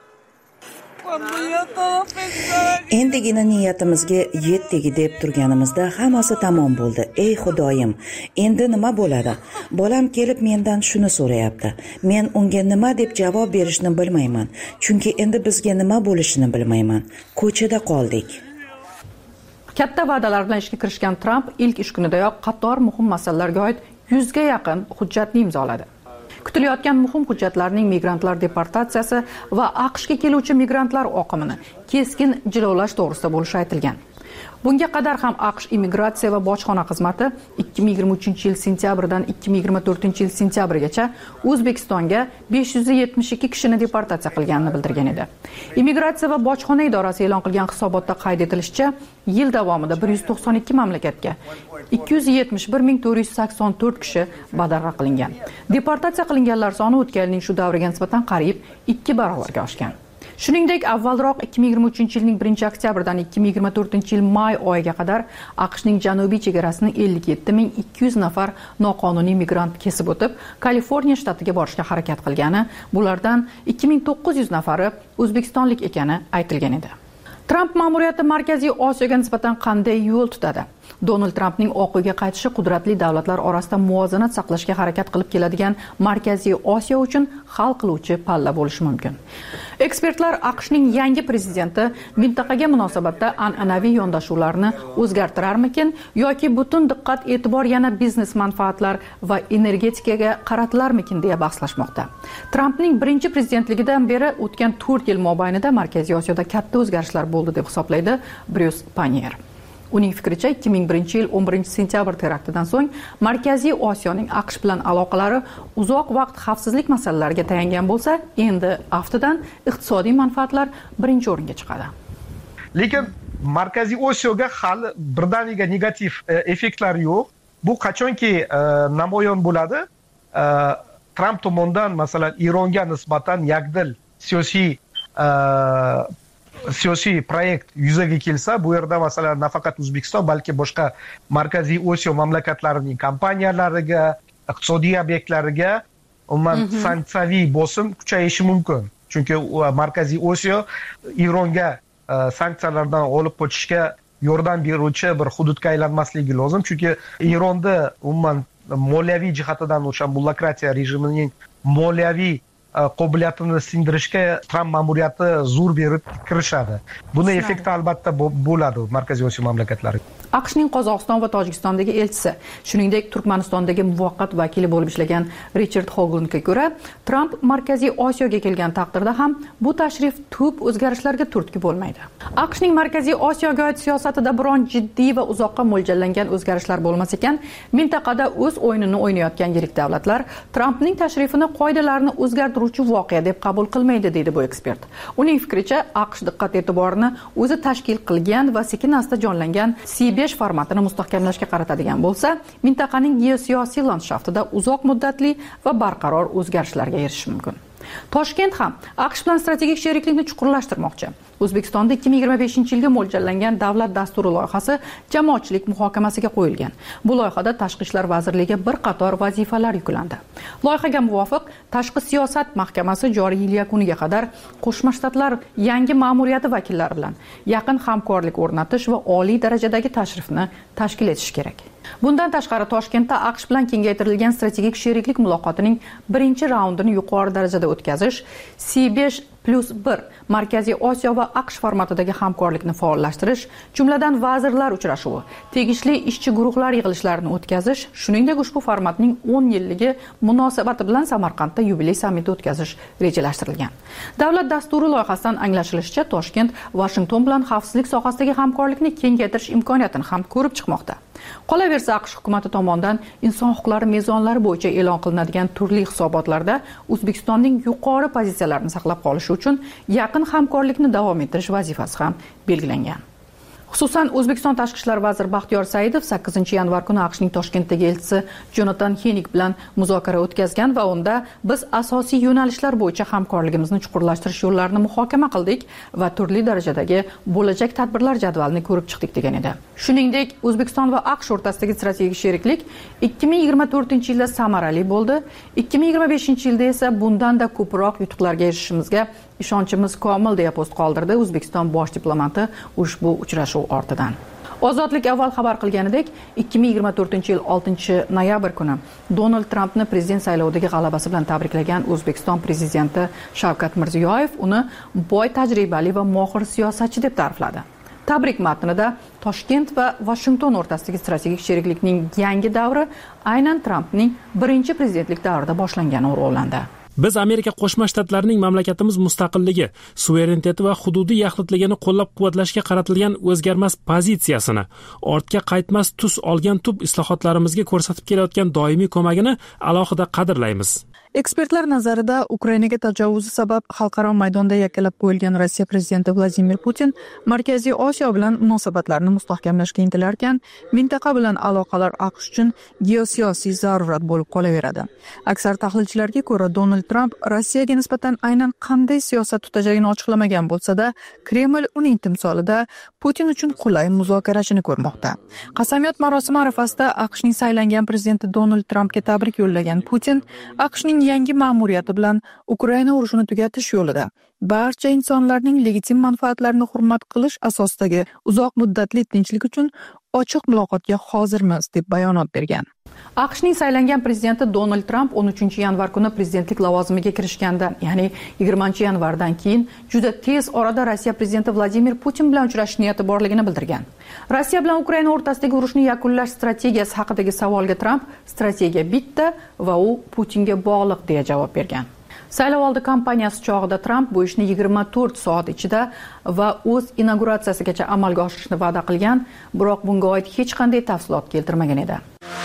Endigina niyatimizga yetdik deb turganimizda hammasi tamom bo'ldi. Ey Xudoyim, endi nima bo'ladi? Bolam kelib mendan shuni so'rayapti. Men unga nima deb javob berishni bilmayman, chunki endi bizga nima bo'lishini bilmayman. Ko'chada qoldik. Katta va'dalar bilan ishga kirishgan Tramp ilk ish kunidayoq qator muhim masalalarga oid yuzga yaqin hujjatni imzoladi. Kutilayotgan muhim hujjatlarning migrantlar deportatsiyasi va AQShga keluvchi migrantlar oqimini keskin jilovlash to'g'risida bo'lishi aytilgan. Bunga qadar ham AQSh immigratsiya va bojxona xizmati ikki ming yigirma uchinchi yil sentyabrdan ikki ming yigirma to'rtinchi yil sentyabrigacha O'zbekistonga besh yuz yetmish ikki kishini deportatsiya qilganini bildirgan edi. Immigratsiya va bojxona idorasi e'lon qilgan hisobotda qayd etilishicha, yil davomida bir yuz to'qson ikki mamlakatga ikki yuz yetmish bir ming to'rt yuz sakson to'rt kishi badarg'a qilingan. Deportatsiya qilinganlar soni o'tgan yilning shu davriga nisbatan qariyb ikki barobarga oshgan. Shuningdek, avvalroq ikki ming yigirma uchinchi yilning birinchi oktyabrdan ikki ming yigirma to'rtinchi yil may oyiga qadar AQShning janubiy chegarasini ellik yetti ming ikki yuz nafar noqonuniy migrant kesib o'tib, Kaliforniya shtatiga borishga harakat qilgani, bulardan ikki ming to'qqiz yuz nafari o'zbekistonlik ekani aytilgan edi. Tramp ma'muriyati Markaziy Osiyoga nisbatan qanday yo'l tutadi? Donald Trampning Oq uyga qaytishi qudratli davlatlar orasida muvozanat saqlashga harakat qilib keladigan Markaziy Osiyo uchun hal qiluvchi palla bo'lishi mumkin. Ekspertlar AQShning yangi prezidenti mintaqaga munosabatda an'anaviy yondashuvlarni o'zgartirarmikin yoki butun diqqat e'tibor yana biznes manfaatlar va energetikaga qaratilarmikin deya bahslashmoqda. Trampning birinchi prezidentligidan beri o'tgan to'rt yil mobaynida Markaziy Osiyoda katta o'zgarishlar bo'ldi deb hisoblaydi Bruce Panier. Uning fikricha, ikki ming birinchi yil o'n birinchi sentyabr teraktidan so'ng Markaziy Osiyoning AQSh bilan aloqalari uzoq vaqt xavfsizlik masalalariga tayangan bo'lsa, endi aftidan iqtisodiy manfaatlar birinchi o'ringa chiqadi. Lekin Markaziy Osiyoga hali birdaniga negativ effektlar yo'q. Bu qachonki namoyon bo'ladi, Tramp tomonidan masalan Eronga nisbatan yakdil siyosiy siyosiy proyekt yuzaga kelsa, bu yerda masalan nafaqat O'zbekiston, balki boshqa Markaziy Osiyo mamlakatlarining kompaniyalariga, iqtisodiy obyektlariga umuman sanksiyaviy bosim kuchayishi mumkin. Chunki Markaziy Osiyo Eronga sanksiyalardan olib qochishga yordam beruvchi bir hududga aylanmasligi lozim. Chunki Eronda umuman moliyaviy jihatidan o'sha mullokratiya rejimining moliyaviy qobiliyatini sindirishga Tramp ma'muriyati zo'r berib kirishadi. Buni effekti albatta bo'ladi Markaziy Osiyo mamlakatlari. AQShning Qozog'iston va Tojikistondagi elchisi, shuningdek Turkmanistondagi muvaqqat vakili bo'lib ishlagan Richard Hoganga ko'ra, Tramp Markaziy Osiyoga kelgan taqdirda ham bu tashrif tub o'zgarishlarga turtki bo'lmaydi. AQShning Markaziy Osiyoga oid siyosatida biron jiddiy va uzoqqa mo'ljallangan o'zgarishlar bo'lmas ekan, mintaqada o'z o'yinini o'ynayotgan yirik davlatlar Trampning tashrifini qoidalarni o'zgartiruvchi voqea deb qabul qilmaydi, deydi bu ekspert. Uning fikricha, AQSh diqqat e'tiborini o'zi tashkil qilgan va sekin-asta jonlangan C besh formatini mustahkamlashga qaratadigan bo'lsa, mintaqaning geosiyosiy landshaftida uzoq muddatli va barqaror o'zgarishlarga erishish mumkin. Toshkent ham AQSh bilan strategik sheriklikni chuqurlashtirmoqchi. O'zbekistonda ikki ming yigirma beshinchi yilga mo'ljallangan davlat dasturi loyihasi jamoatchilik muhokamasiga qo'yilgan. Bu loyihada Tashqi ishlar vazirligiga bir qator vazifalar yuklandi. Loyihaga muvofiq, Tashqi siyosat mahkamasi joriy yil yakuniga qadar Qo'shma Shtatlar yangi ma'muriyati vakillari bilan yaqin hamkorlik o'rnatish va oliy darajadagi tashrifni tashkil etish kerak. Bundan tashqari, Toshkentda AQSh bilan kengaytirilgan strategik sheriklik muloqotining birinchi raundini yuqori darajada o'tkazish, C besh plus bir Markaziy Osiyo va AQSh formatidagi hamkorlikni faollashtirish, jumladan vazirlar uchrashuvi, tegishli ishchi guruhlar yig'ilishlarini o'tkazish, shuningdek ushbu formatning o'n yilligi munosabati bilan Samarqandda yubiley sammiti o'tkazish rejalashtirilgan. Davlat dasturi loyihasidan anglashilishicha, Toshkent Washington bilan xavfsizlik sohasidagi hamkorlikni kengaytirish imkoniyatini ham ko'rib chiqmoqda. Qolaversa, AQSh hukumati tomonidan inson huquqlari mezonlari bo'yicha e'lon qilinadigan turli hisobotlarda O'zbekistonning yuqori pozitsiyalarini saqlab qolish uchun yaqin hamkorlikni davom ettirish vazifasi ham belgilangan. Xususan, O'zbekiston Tashqi ishlar vaziri Baxtiyor Saidov sakkizinchi yanvar kuni AQShning Toshkentdagi elchisi Jonatan Henig bilan muzokara o'tkazgan va unda biz asosiy yo'nalishlar bo'yicha hamkorligimizni chuqurlashtirish yo'llarini muhokama qildik va turli darajadagi bo'lajak tadbirlar jadvalini ko'rib chiqdik degan edi. Shuningdek, O'zbekiston va AQSh o'rtasidagi strategik sheriklik ikki ming yigirma to'rtinchi yilda samarali bo'ldi. ikki ming yigirma beshinchi yilda esa bundan-da ko'proq yutuqlarga erishishimizga ishonchimiz komil, deya post qoldirdi O'zbekiston bosh diplomati ushbu uchrashuv ortidan. Ozodlik avval xabar qilganidek, ikki ming yigirma to'rtinchi yil oltinchi noyabr kuni Donald Trampni prezident saylovidagi g'alabasi bilan tabriklagan O'zbekiston prezidenti Shavkat Mirziyoyev uni boy tajribali va mohir siyosatchi deb ta'rifladi. Tabrik matnida Toshkent va Washington o'rtasidagi strategik sheriklikning yangi davri aynan Trampning birinchi prezidentlik davrida boshlangani urg'ulandi. Biz Amerika Qo'shma Shtatlarining mamlakatimiz mustaqilligi, suvereniteti va hududiy yaxlitligini qo'llab-quvvatlashga qaratilgan o'zgarmas pozitsiyasini, ortga qaytmas tus olgan tub islohotlarimizga ko'rsatib kelayotgan doimiy ko'magini alohida qadrlaymiz. Ekspertlar nazarida Ukrainaga tajovuzı sabab xalqaro maydonda yakkalab qo'yilgan Rossiya prezidenti Vladimir Putin Markaziy Osiyo bilan munosabatlarni mustahkamlashga intilarkan, mintaqa bilan aloqalar AQSh uchun geosiyosiy zarurat bo'lib qolaveradi. Aksar tahlilchilarga ko'ra, Donald Tramp Rossiyaga nisbatan aynan qanday siyosat tutajagini ochiqlamagan bo'lsa-da, Kreml uning timsolida Putin uchun qulay muzokarachini ko'rmoqda. Qasamyod marosimi arafasida AQShning saylangan prezidenti Donald Trampga tabrik yo'llagan Putin, AQShning yangi ma'muriyati bilan Ukraina urushini tugatish yo'lida barcha insonlarning legitim manfaatlarini hurmat qilish asosidagi uzoq muddatli tinchlik uchun ochiq muloqotga hozirmiz deb bayonot bergan. AQShning saylangan prezidenti Donald Tramp o'n uchinchi yanvar kuni prezidentlik lavozimiga kirishgandan, ya'ni yigirmanchi yanvardan keyin juda tez orada Rossiya prezidenti Vladimir Putin bilan uchrashish niyati borligini bildirgan. Rossiya bilan Ukraina o'rtasidagi urushni yakunlash strategiyasi haqidagi savolga Tramp strategiya bitta va u Putinga bog'liq deya javob bergan. Saylovoldi kampaniyasi chog'ida Tramp bu ishni yigirma to'rt soat ichida va o'z inauguratsiyasigacha amalga oshirishni va'da qilgan, biroq bunga oid hech qanday tafsilot keltirmagan edi.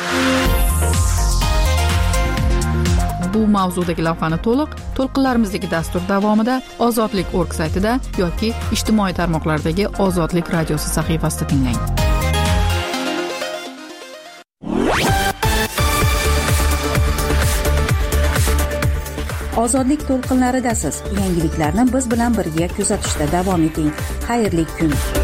Bu mavzudagi lavhani to'liq to'lqinlarimizdagi dastur davomida ozodlik точка org saytida yoki ijtimoiy tarmoqlardagi Ozodlik radiosi sahifasida tinglang. Ozodlik to'lqinlaridasiz. Yangiliklarni biz bilan birga kuzatishda davom eting. Xayrli kun.